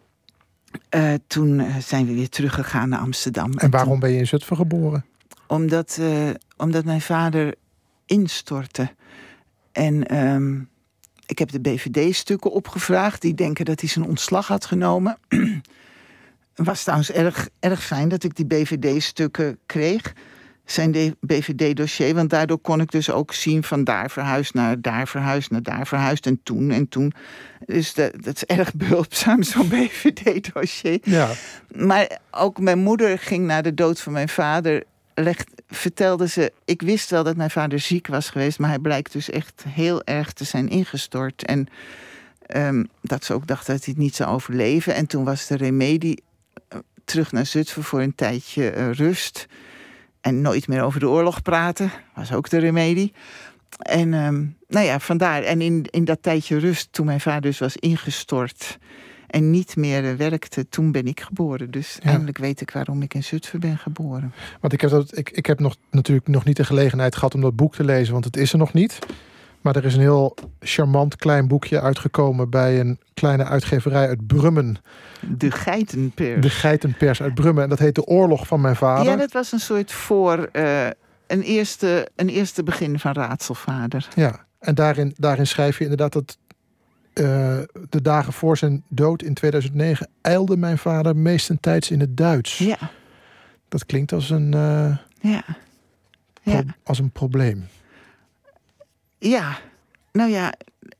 Uh, toen uh, zijn we weer teruggegaan naar Amsterdam. En waarom toen, ben je in Zutphen geboren? Omdat, uh, omdat mijn vader instortte. En um, ik heb de B V D-stukken opgevraagd. Die denken dat hij zijn ontslag had genomen. Het was trouwens erg, erg fijn dat ik die B V D-stukken kreeg. zijn B V D-dossier. Want daardoor kon ik dus ook zien van daar verhuisd naar daar verhuisd naar daar verhuisd. En toen en toen. Dus dat, dat is erg behulpzaam, zo'n B V D-dossier. Ja. Maar ook mijn moeder ging na de dood van mijn vader. Legt, vertelde ze, ik wist wel dat mijn vader ziek was geweest. Maar hij blijkt dus echt heel erg te zijn ingestort. En um, dat ze ook dacht dat hij het niet zou overleven. En toen was de remedie uh, terug naar Zutphen voor een tijdje uh, rust. En nooit meer over de oorlog praten. Was ook de remedie. En um, nou ja, vandaar. En in, in dat tijdje rust, toen mijn vader dus was ingestort en niet meer uh, werkte, toen ben ik geboren. Dus ja. Eindelijk weet ik waarom ik in Zutphen ben geboren. Want ik heb, dat, ik, ik heb nog, natuurlijk nog niet de gelegenheid gehad om dat boek te lezen, want het is er nog niet. Maar er is een heel charmant klein boekje uitgekomen bij een kleine uitgeverij uit Brummen. De Geitenpers. De Geitenpers uit Brummen. En dat heet De Oorlog van mijn vader. Ja, dat was een soort voor uh, een, eerste, een eerste begin van Raadselvader. Ja, en daarin, daarin schrijf je inderdaad dat uh, de dagen voor zijn dood in tweeduizend negen ijlde mijn vader meestentijds in het Duits. Ja. Dat klinkt als een, uh, ja. Ja. Pro- als een probleem. Ja, nou ja,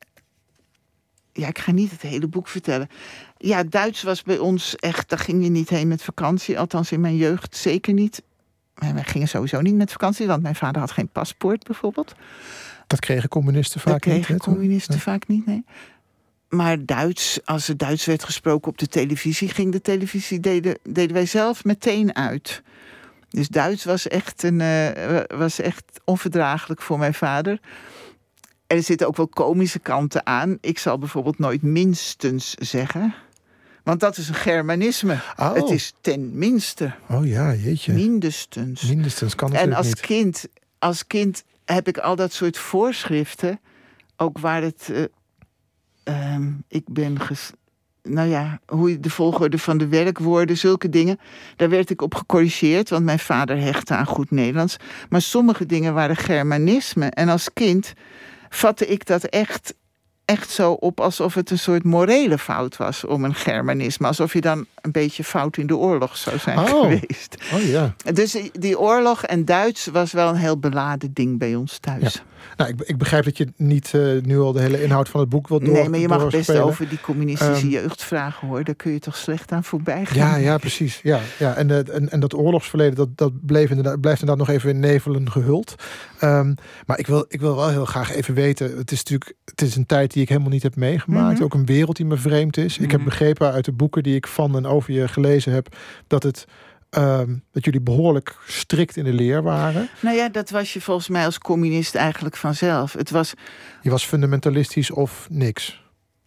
ja, ik ga niet het hele boek vertellen. Ja, Duits was bij ons echt, daar ging je niet heen met vakantie. Althans in mijn jeugd zeker niet. Wij gingen sowieso niet met vakantie, want mijn vader had geen paspoort bijvoorbeeld. Dat kregen communisten vaak dat niet. Dat kregen communisten ja. vaak niet, nee. Maar Duits, als er Duits werd gesproken op de televisie, ging de televisie, deden, deden wij zelf meteen uit. Dus Duits was echt, een, uh, was echt onverdraaglijk voor mijn vader. En er zitten ook wel komische kanten aan. Ik zal bijvoorbeeld nooit minstens zeggen. Want dat is een Germanisme. Oh. Het is ten minste. Oh ja, jeetje. Mindestens. Mindestens kan het En als niet. kind, als kind heb ik al dat soort voorschriften. Ook waar het... Uh, um, ik ben... Ges- nou ja, hoe je de volgorde van de werkwoorden, zulke dingen. Daar werd ik op gecorrigeerd, want mijn vader hechtte aan goed Nederlands. Maar sommige dingen waren Germanisme. En als kind vatte ik dat echt, echt zo op alsof het een soort morele fout was om een Germanisme. Alsof je dan een beetje fout in de oorlog zou zijn oh. geweest. Oh ja. Dus die oorlog en Duits was wel een heel beladen ding bij ons thuis. Ja. Nou, ik, ik begrijp dat je niet uh, nu al de hele inhoud van het boek wilt door. Nee, maar je mag best spelen. over die communistische um, jeugd vragen, hoor. Daar kun je toch slecht aan voorbij gaan. Ja, ja, precies. Ja, ja. En, uh, en, en dat oorlogsverleden, dat, dat bleef inderdaad, blijft inderdaad nog even in nevelen gehuld. Um, maar ik wil, ik wil wel heel graag even weten. Het is natuurlijk, het is een tijd die ik helemaal niet heb meegemaakt. Mm-hmm. Ook een wereld die me vreemd is. Mm-hmm. Ik heb begrepen uit de boeken die ik van en over je gelezen heb, dat het Um, dat jullie behoorlijk strikt in de leer waren. Nou ja, dat was je volgens mij als communist eigenlijk vanzelf. Het was... Je was fundamentalistisch of niks?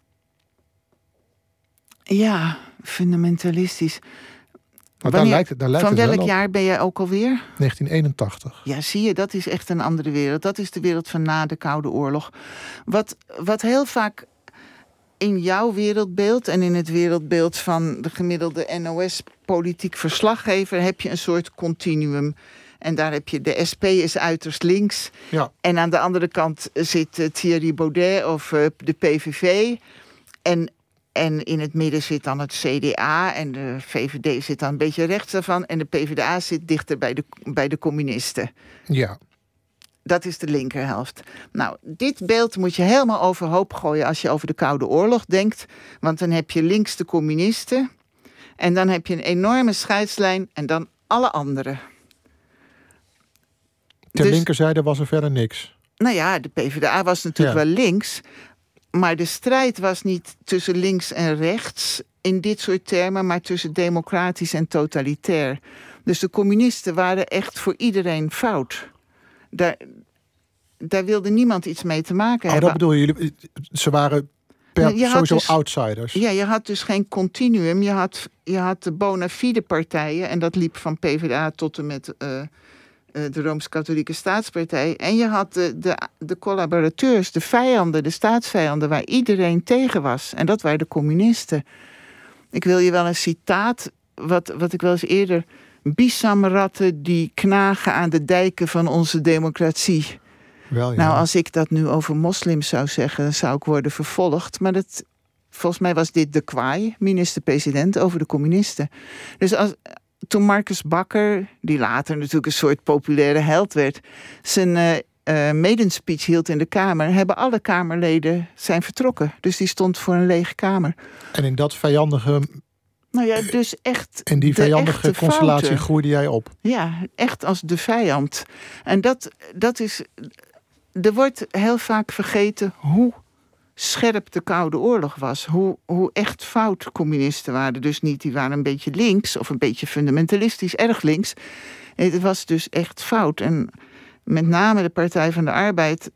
Ja, fundamentalistisch. Maar daar lijkt het, daar lijkt van het welk wel jaar ben jij ook alweer? negentien eenentachtig. Ja, zie je, dat is echt een andere wereld. Dat is de wereld van na de Koude Oorlog. Wat, wat heel vaak in jouw wereldbeeld en in het wereldbeeld van de gemiddelde N O S-politiek verslaggever heb je een soort continuum. En daar heb je de S P is uiterst links. Ja. En aan de andere kant zit uh, Thierry Baudet of uh, de P V V. En, en in het midden zit dan het C D A. En de V V D zit dan een beetje rechts daarvan. En de P V D A zit dichter bij de, bij de communisten. Ja. Dat is de linkerhelft. Nou, dit beeld moet je helemaal overhoop gooien als je over de Koude Oorlog denkt. Want dan heb je links de communisten. En dan heb je een enorme scheidslijn en dan alle anderen. Ter dus, linkerzijde was er verder niks. Nou ja, de P V D A was natuurlijk ja. wel links. Maar de strijd was niet tussen links en rechts in dit soort termen, maar tussen democratisch en totalitair. Dus de communisten waren echt voor iedereen fout. Daar, daar wilde niemand iets mee te maken oh, hebben. Dat bedoel je, jullie, ze waren per, je sowieso dus, outsiders. Ja, je had dus geen continuum. Je had, je had de bona fide partijen. En dat liep van P V D A tot en met uh, uh, de Rooms-Katholieke Staatspartij. En je had de, de, de collaborateurs, de vijanden, de staatsvijanden, waar iedereen tegen was. En dat waren de communisten. Ik wil je wel een citaat, wat, wat ik wel eens eerder... Bisamratten die knagen aan de dijken van onze democratie. Wel, ja. Nou, als ik dat nu over moslims zou zeggen, dan zou ik worden vervolgd. Maar dat, volgens mij was dit de Kwaai, minister-president, over de communisten. Dus als, toen Marcus Bakker, die later natuurlijk een soort populaire held werd, zijn uh, uh, maiden-speech hield in de Kamer, hebben alle Kamerleden zijn vertrokken. Dus die stond voor een lege Kamer. En in dat vijandige... Nou ja, dus echt. In die vijandige constellatie fouten. Groeide jij op. Ja, echt als de vijand. En dat, dat is. Er wordt heel vaak vergeten hoe scherp de Koude Oorlog was. Hoe, hoe echt fout communisten waren. Dus niet die waren een beetje links of een beetje fundamentalistisch, erg links. Het was dus echt fout. En met name de Partij van de Arbeid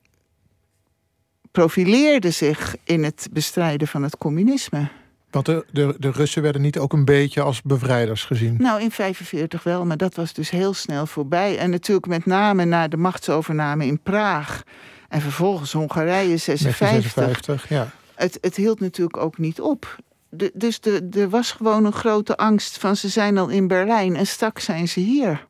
profileerde zich in het bestrijden van het communisme. Want de, de, de Russen werden niet ook een beetje als bevrijders gezien? Nou, in vijfenveertig wel, maar dat was dus heel snel voorbij. En natuurlijk met name na de machtsovername in Praag en vervolgens Hongarije zesenvijftig. zesenvijftig, ja. Het, het hield natuurlijk ook niet op. De, dus de, er was gewoon een grote angst van ze zijn al in Berlijn en straks zijn ze hier.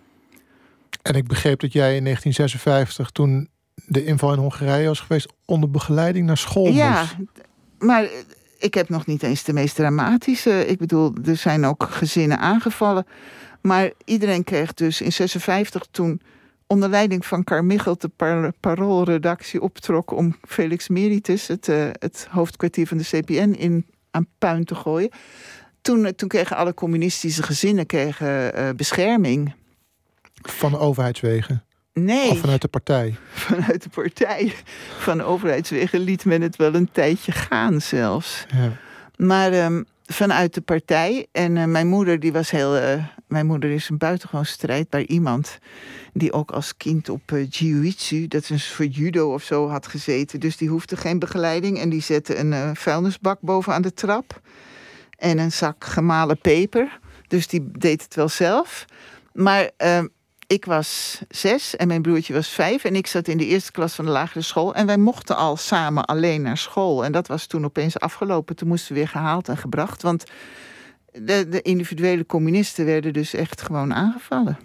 En ik begreep dat jij in negentien zesenvijftig, toen de inval in Hongarije was geweest, onder begeleiding naar school moest. Ja, maar ik heb nog niet eens de meest dramatische. Ik bedoel, er zijn ook gezinnen aangevallen. Maar iedereen kreeg dus in zesenvijftig toen onder leiding van Carmichael de par- Paroolredactie optrok om Felix Meritus, het, uh, het hoofdkwartier van de C P N, in, aan puin te gooien. Toen, uh, toen kregen alle communistische gezinnen kregen, uh, bescherming. Van overheidswegen? Nee. Of vanuit de partij? Vanuit de partij. Van overheidswegen liet men het wel een tijdje gaan zelfs. Ja. Maar um, vanuit de partij. En uh, mijn moeder, die was heel... Uh, mijn moeder is een buitengewoon strijdbaar iemand. Die ook als kind op uh, jiu-jitsu, dat is een soort judo of zo, had gezeten. Dus die hoefde geen begeleiding. En die zette een uh, vuilnisbak bovenaan de trap. En een zak gemalen peper. Dus die deed het wel zelf. Maar... Uh, Ik was zes en mijn broertje was vijf. En ik zat in de eerste klas van de lagere school. En wij mochten al samen alleen naar school. En dat was toen opeens afgelopen. Toen moesten we weer gehaald en gebracht. Want de, de individuele communisten werden dus echt gewoon aangevallen.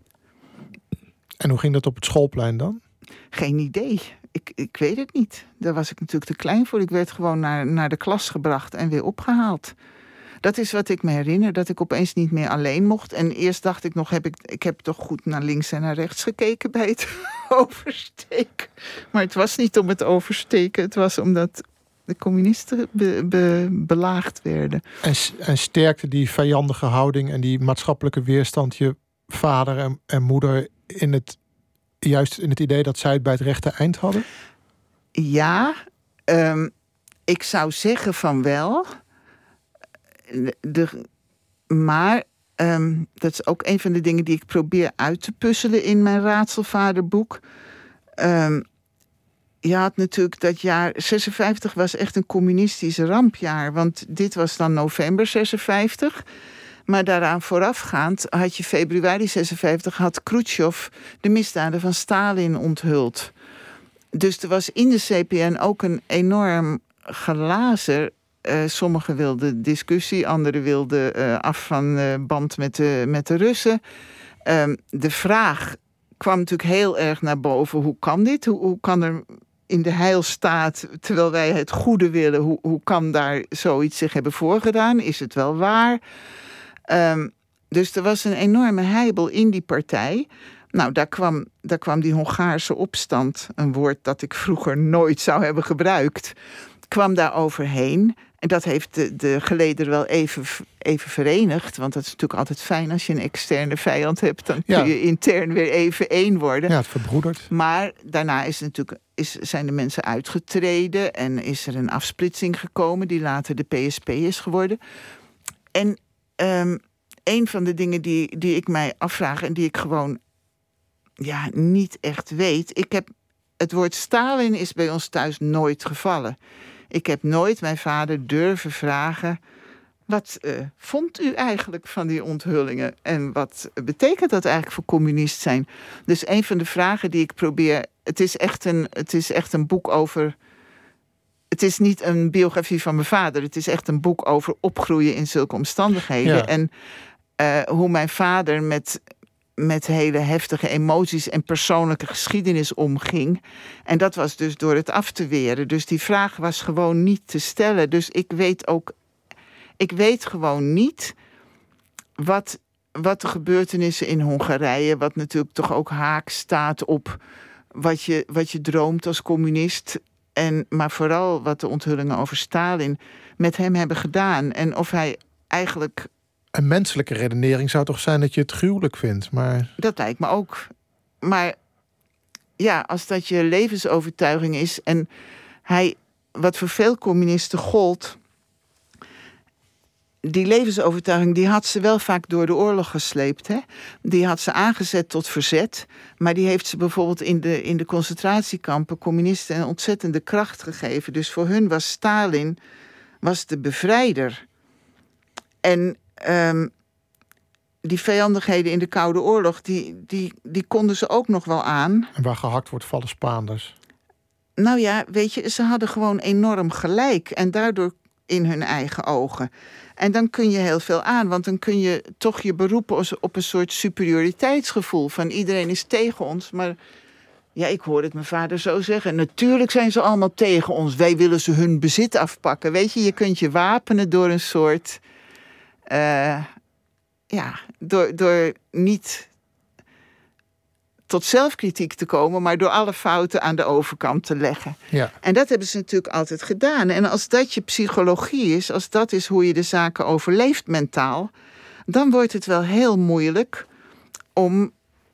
En hoe ging dat op het schoolplein dan? Geen idee. Ik, ik weet het niet. Daar was ik natuurlijk te klein voor. Ik werd gewoon naar, naar de klas gebracht en weer opgehaald. Dat is wat ik me herinner, dat ik opeens niet meer alleen mocht. En eerst dacht ik nog, heb ik, ik heb toch goed naar links en naar rechts gekeken bij het oversteken. Maar het was niet om het oversteken. Het was omdat de communisten be, be, belaagd werden. En, en sterkte die vijandige houding en die maatschappelijke weerstand je vader en, en moeder in het, juist in het idee dat zij het bij het rechte eind hadden? Ja, um, ik zou zeggen van wel. De, maar um, dat is ook een van de dingen die ik probeer uit te puzzelen in mijn Raadselvaderboek. Um, je had natuurlijk dat jaar zesenvijftig was echt een communistisch rampjaar. Want dit was dan november zesenvijftig. Maar daaraan voorafgaand had je februari zesenvijftig... had Khrushchev de misdaden van Stalin onthuld. Dus er was in de C P N ook een enorm glazer. Uh, sommigen wilden discussie, anderen wilden uh, af van uh, band met de, met de Russen. Um, de vraag kwam natuurlijk heel erg naar boven. Hoe kan dit? Hoe, hoe kan er in de heilstaat, terwijl wij het goede willen, hoe, hoe kan daar zoiets zich hebben voorgedaan? Is het wel waar? Um, dus er was een enorme heibel in die partij. Nou, daar kwam, daar kwam die Hongaarse opstand, een woord dat ik vroeger nooit zou hebben gebruikt, kwam daar overheen. En dat heeft de, de gelederen wel even, even verenigd. Want dat is natuurlijk altijd fijn als je een externe vijand hebt. Dan kun ja. je intern weer even één worden. Ja, het verbroedert. Maar daarna is natuurlijk, is, zijn de mensen uitgetreden. En is er een afsplitsing gekomen die later de P S P is geworden. En um, een van de dingen die, die ik mij afvraag en die ik gewoon ja, niet echt weet. Ik heb, het woord Stalin is bij ons thuis nooit gevallen. Ik heb nooit mijn vader durven vragen, wat uh, vond u eigenlijk van die onthullingen? En wat betekent dat eigenlijk voor communist zijn? Dus een van de vragen die ik probeer, het is echt een, het is echt een boek over, het is niet een biografie van mijn vader, het is echt een boek over opgroeien in zulke omstandigheden. Ja. En uh, hoe mijn vader met, met hele heftige emoties en persoonlijke geschiedenis omging. En dat was dus door het af te weren. Dus die vraag was gewoon niet te stellen. Dus ik weet ook, ik weet gewoon niet wat wat de gebeurtenissen in Hongarije, wat natuurlijk toch ook haak staat op wat je, wat je droomt als communist. En, maar vooral wat de onthullingen over Stalin met hem hebben gedaan. En of hij eigenlijk... Een menselijke redenering zou toch zijn dat je het gruwelijk vindt, maar... Dat lijkt me ook. Maar ja, als dat je levensovertuiging is en hij, wat voor veel communisten gold, die levensovertuiging die had ze wel vaak door de oorlog gesleept. Hè? Die had ze aangezet tot verzet. Maar die heeft ze bijvoorbeeld in de, in de concentratiekampen communisten een ontzettende kracht gegeven. Dus voor hun was Stalin was de bevrijder. En um, die vijandigheden in de Koude Oorlog, die, die, die konden ze ook nog wel aan. En waar gehakt wordt, vallen Spaanders. Nou ja, weet je, ze hadden gewoon enorm gelijk. En daardoor in hun eigen ogen. En dan kun je heel veel aan, want dan kun je toch je beroepen op een soort superioriteitsgevoel. Van iedereen is tegen ons, maar ja, ik hoorde het mijn vader zo zeggen. Natuurlijk zijn ze allemaal tegen ons. Wij willen ze hun bezit afpakken. Weet je, je kunt je wapenen door een soort... Uh, ja, door, door niet tot zelfkritiek te komen, maar door alle fouten aan de overkant te leggen. Ja. En dat hebben ze natuurlijk altijd gedaan. En als dat je psychologie is, als dat is hoe je de zaken overleeft mentaal, dan wordt het wel heel moeilijk om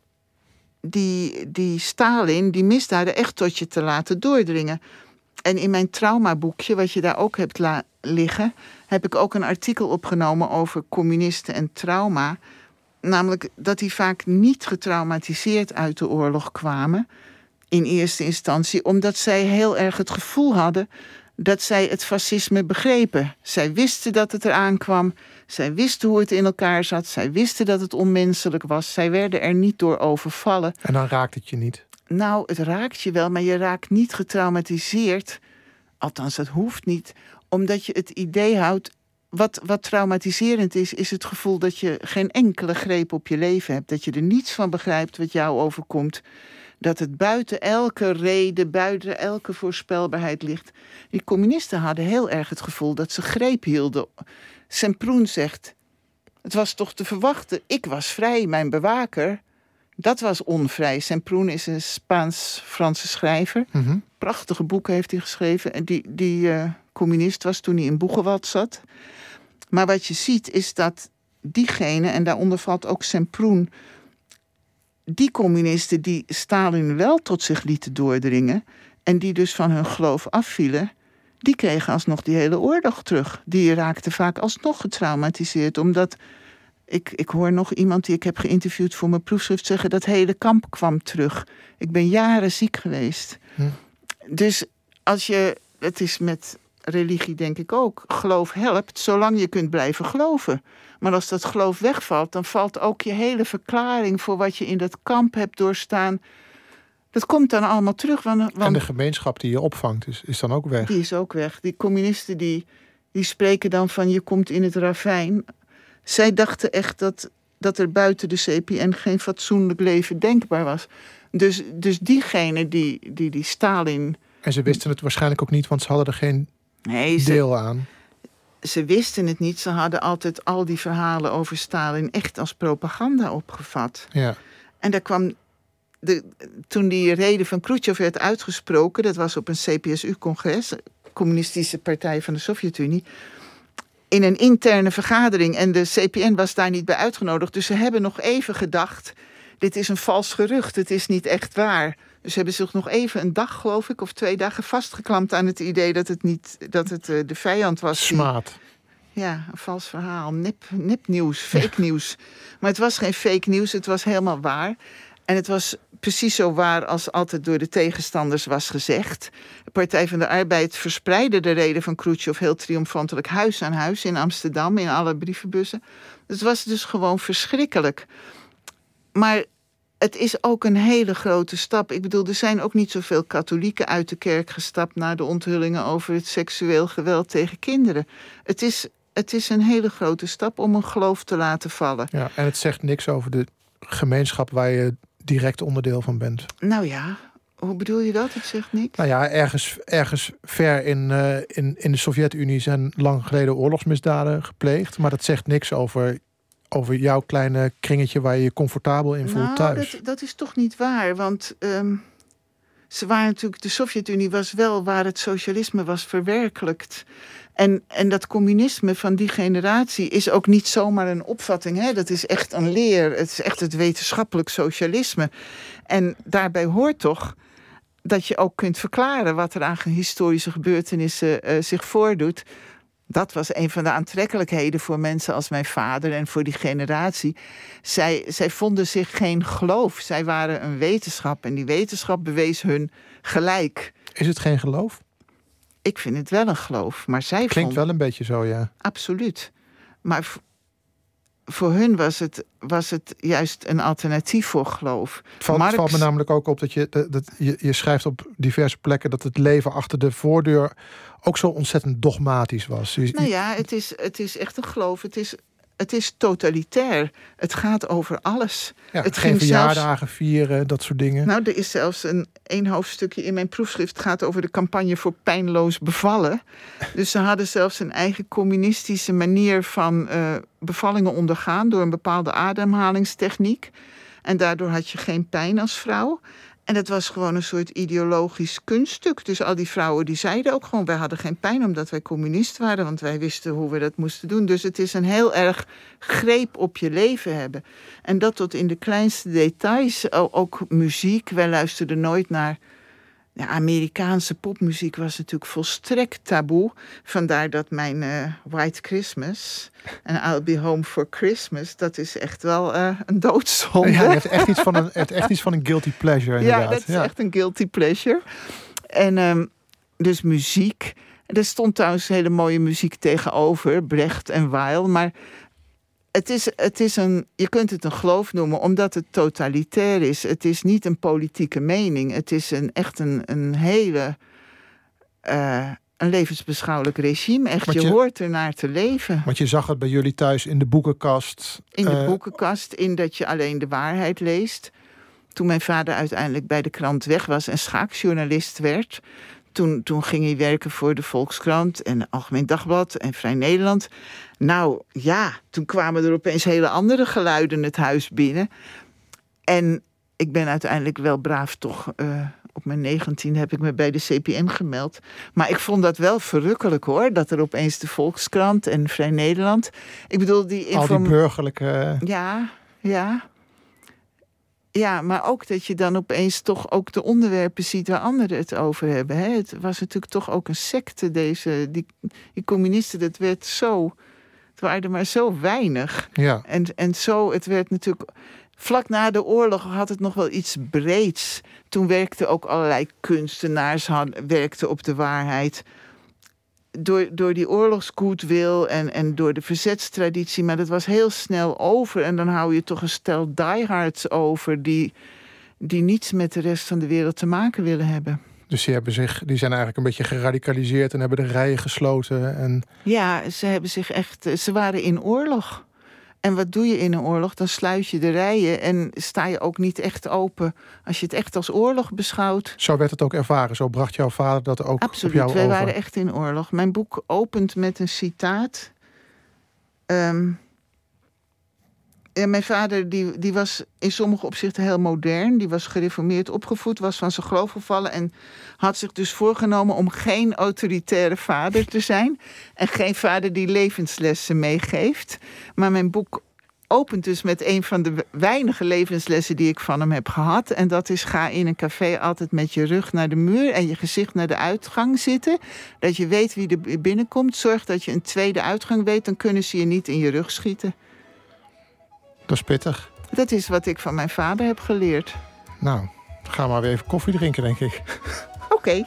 die, die Stalin, die misdaden echt tot je te laten doordringen. En in mijn traumaboekje, wat je daar ook hebt la- liggen, heb ik ook een artikel opgenomen over communisten en trauma. Namelijk dat die vaak niet getraumatiseerd uit de oorlog kwamen, in eerste instantie, omdat zij heel erg het gevoel hadden dat zij het fascisme begrepen. Zij wisten dat het eraan kwam, zij wisten hoe het in elkaar zat, zij wisten dat het onmenselijk was, zij werden er niet door overvallen. En dan raakt het je niet? Nou, het raakt je wel, maar je raakt niet getraumatiseerd. Althans, dat hoeft niet, omdat je het idee houdt. Wat, wat traumatiserend is, is het gevoel dat je geen enkele greep op je leven hebt. Dat je er niets van begrijpt wat jou overkomt. Dat het buiten elke reden, buiten elke voorspelbaarheid ligt. Die communisten hadden heel erg het gevoel dat ze greep hielden. Semprún zegt, het was toch te verwachten. Ik was vrij, mijn bewaker, dat was onvrij. Semprún is een Spaans-Franse schrijver. Mm-hmm. Prachtige boeken heeft hij geschreven. En die, die uh, communist was toen hij in Boegenwald zat. Maar wat je ziet is dat diegene, en daaronder valt ook Semprún, die communisten die Stalin wel tot zich lieten doordringen en die dus van hun geloof afvielen, die kregen alsnog die hele oorlog terug. Die raakten vaak alsnog getraumatiseerd, omdat ik, ik hoor nog iemand die ik heb geïnterviewd voor mijn proefschrift zeggen, dat hele kamp kwam terug. Ik ben jaren ziek geweest. Hm. Dus als je, het is met religie denk ik ook, geloof helpt zolang je kunt blijven geloven. Maar als dat geloof wegvalt, dan valt ook je hele verklaring voor wat je in dat kamp hebt doorstaan. Dat komt dan allemaal terug. Want, want en de gemeenschap die je opvangt is, is dan ook weg. Die is ook weg. Die communisten die, die spreken dan van je komt in het ravijn. Zij dachten echt dat, dat er buiten de C P N geen fatsoenlijk leven denkbaar was. Dus, dus diegene die, die die Stalin... En ze wisten het waarschijnlijk ook niet, want ze hadden er geen nee, ze, deel aan. Ze wisten het niet. Ze hadden altijd al die verhalen over Stalin echt als propaganda opgevat. Ja. En daar kwam... De, toen die rede van Khrushchev werd uitgesproken, dat was op een C P S U-congres, Communistische Partij van de Sovjet-Unie, in een interne vergadering. En de C P N was daar niet bij uitgenodigd. Dus ze hebben nog even gedacht, dit is een vals gerucht, het is niet echt waar. Dus hebben zich nog even een dag, geloof ik, of twee dagen vastgeklampt aan het idee dat het, niet, dat het uh, de vijand was. Smaad. Die, ja, een vals verhaal, nep, nepnieuws, fake nieuws. Maar het was geen fake nieuws, het was helemaal waar. En het was precies zo waar als altijd door de tegenstanders was gezegd. De Partij van de Arbeid verspreidde de reden van Khrushchev heel triomfantelijk huis aan huis in Amsterdam, in alle brievenbussen. Het was dus gewoon verschrikkelijk. Maar het is ook een hele grote stap. Ik bedoel, er zijn ook niet zoveel katholieken uit de kerk gestapt na de onthullingen over het seksueel geweld tegen kinderen. Het is, het is een hele grote stap om een geloof te laten vallen. Ja, en het zegt niks over de gemeenschap waar je direct onderdeel van bent. Nou ja, hoe bedoel je dat? Het zegt niks. Nou ja, ergens, ergens ver in, uh, in, in de Sovjet-Unie zijn lang geleden oorlogsmisdaden gepleegd. Maar dat zegt niks over over jouw kleine kringetje waar je je comfortabel in voelt nou, thuis. Dat, dat is toch niet waar, want um, ze waren natuurlijk, de Sovjet-Unie was wel waar het socialisme was verwerkelijkt. En, en dat communisme van die generatie is ook niet zomaar een opvatting. Hè? Dat is echt een leer. Het is echt het wetenschappelijk socialisme. En daarbij hoort toch dat je ook kunt verklaren wat er aan historische gebeurtenissen uh, zich voordoet. Dat was een van de aantrekkelijkheden voor mensen als mijn vader en voor die generatie. Zij, zij vonden zich geen geloof. Zij waren een wetenschap en die wetenschap bewees hun gelijk. Is het geen geloof? Ik vind het wel een geloof, maar zij Klinkt vond... wel een beetje zo, ja. Absoluut. Maar v- voor hun was het, was het juist een alternatief voor geloof. Het valt, Marx... valt me namelijk ook op dat, je, dat, dat je, je schrijft op diverse plekken dat het leven achter de voordeur ook zo ontzettend dogmatisch was. Je, Nou ja, het is, het is echt een geloof. Het is, het is totalitair. Het gaat over alles. ja, het geen ging verjaardagen vieren, dat soort dingen. Nou, er is zelfs een één hoofdstukje in mijn proefschrift... Het gaat over de campagne voor pijnloos bevallen. Dus ze hadden zelfs een eigen communistische manier van uh, bevallingen ondergaan... door een bepaalde ademhalingstechniek. En daardoor had je geen pijn als vrouw. En dat was gewoon een soort ideologisch kunststuk. Dus al die vrouwen die zeiden ook gewoon... wij hadden geen pijn omdat wij communist waren... want wij wisten hoe we dat moesten doen. Dus het is een heel erg greep op je leven hebben. En dat tot in de kleinste details. Ook muziek. Wij luisterden nooit naar... Ja, Amerikaanse popmuziek was natuurlijk volstrekt taboe. Vandaar dat mijn uh, White Christmas en I'll Be Home for Christmas... dat is echt wel uh, een doodzonde. Ja, het heeft echt iets van een, het echt iets van een guilty pleasure, inderdaad. Ja, dat is ja. echt een guilty pleasure. En um, dus muziek. Er stond trouwens hele mooie muziek tegenover, Brecht en Weil. Maar het is, het is een, je kunt het een geloof noemen omdat het totalitair is. Het is niet een politieke mening. Het is een, echt een, een hele... Uh, een levensbeschouwelijk regime. Echt, je, je hoort ernaar te leven. Want je zag het bij jullie thuis in de boekenkast. In de uh, boekenkast, in dat je alleen de waarheid leest. Toen mijn vader uiteindelijk bij de krant weg was en schaakjournalist werd... Toen, toen ging hij werken voor de Volkskrant en Algemeen Dagblad en Vrij Nederland. Nou ja, toen kwamen er opeens hele andere geluiden het huis binnen. En ik ben uiteindelijk wel braaf toch... Uh, op mijn negentien heb ik me bij de C P N gemeld. Maar ik vond dat wel verrukkelijk hoor. Dat er opeens de Volkskrant en Vrij Nederland... Ik bedoel, die inform... Al die burgerlijke... Ja, ja. Ja, maar ook dat je dan opeens toch ook de onderwerpen ziet waar anderen het over hebben. Hè? Het was natuurlijk toch ook een secte, deze, die, die communisten. Dat werd zo, het waren er maar zo weinig. Ja. En, en zo, het werd natuurlijk... Vlak na de oorlog had het nog wel iets breeds. Toen werkten ook allerlei kunstenaars, had, werkten op de waarheid. Door, door die oorlogsgoodwill en, en door de verzetstraditie. Maar dat was heel snel over. En dan hou je toch een stel diehards over... die, die niets met de rest van de wereld te maken willen hebben. Dus die, hebben zich, die zijn eigenlijk een beetje geradicaliseerd... en hebben de rijen gesloten. En... Ja, ze hebben zich echt... Ze waren in oorlog. En wat doe je in een oorlog? Dan sluit je de rijen en sta je ook niet echt open... als je het echt als oorlog beschouwt. Zo werd het ook ervaren. Zo bracht jouw vader dat ook Absoluut, op jou wij over. waren echt in oorlog. Mijn boek opent met een citaat. Um, ja, mijn vader die, die was in sommige opzichten heel modern. Die was gereformeerd opgevoed, was van zijn geloof gevallen... en had zich dus voorgenomen om geen autoritaire vader te zijn... en geen vader die levenslessen meegeeft. Maar mijn boek opent dus met een van de weinige levenslessen die ik van hem heb gehad. En dat is: ga in een café altijd met je rug naar de muur en je gezicht naar de uitgang zitten. Dat je weet wie er binnenkomt. Zorg dat je een tweede uitgang weet, dan kunnen ze je niet in je rug schieten. Dat is pittig. Dat is wat ik van mijn vader heb geleerd. Nou, ga maar weer even koffie drinken, denk ik. Oké. Okay.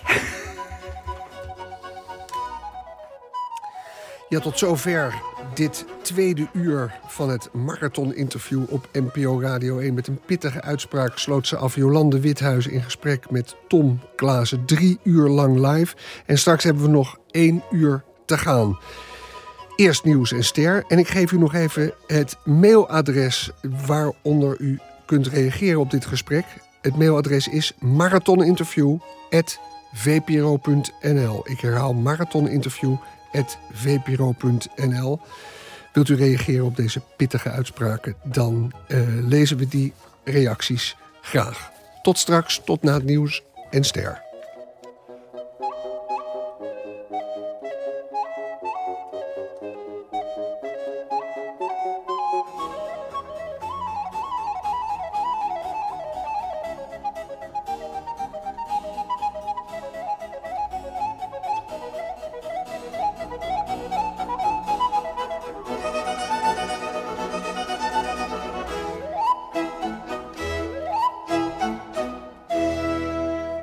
Ja, tot zover dit tweede uur van het marathon-interview op N P O Radio één. Met een pittige uitspraak sloot ze af Jolande Withuis in gesprek met Tom Klaassen. Drie uur lang live. En straks hebben we nog één uur te gaan. Eerst nieuws en ster. En ik geef u nog even het mailadres waaronder u kunt reageren op dit gesprek. Het mailadres is marathoninterview at v p r o punt n l. Ik herhaal marathoninterview at v p r o punt n l. Wilt u reageren op deze pittige uitspraken, dan uh, lezen we die reacties graag. Tot straks, tot na het nieuws en ster.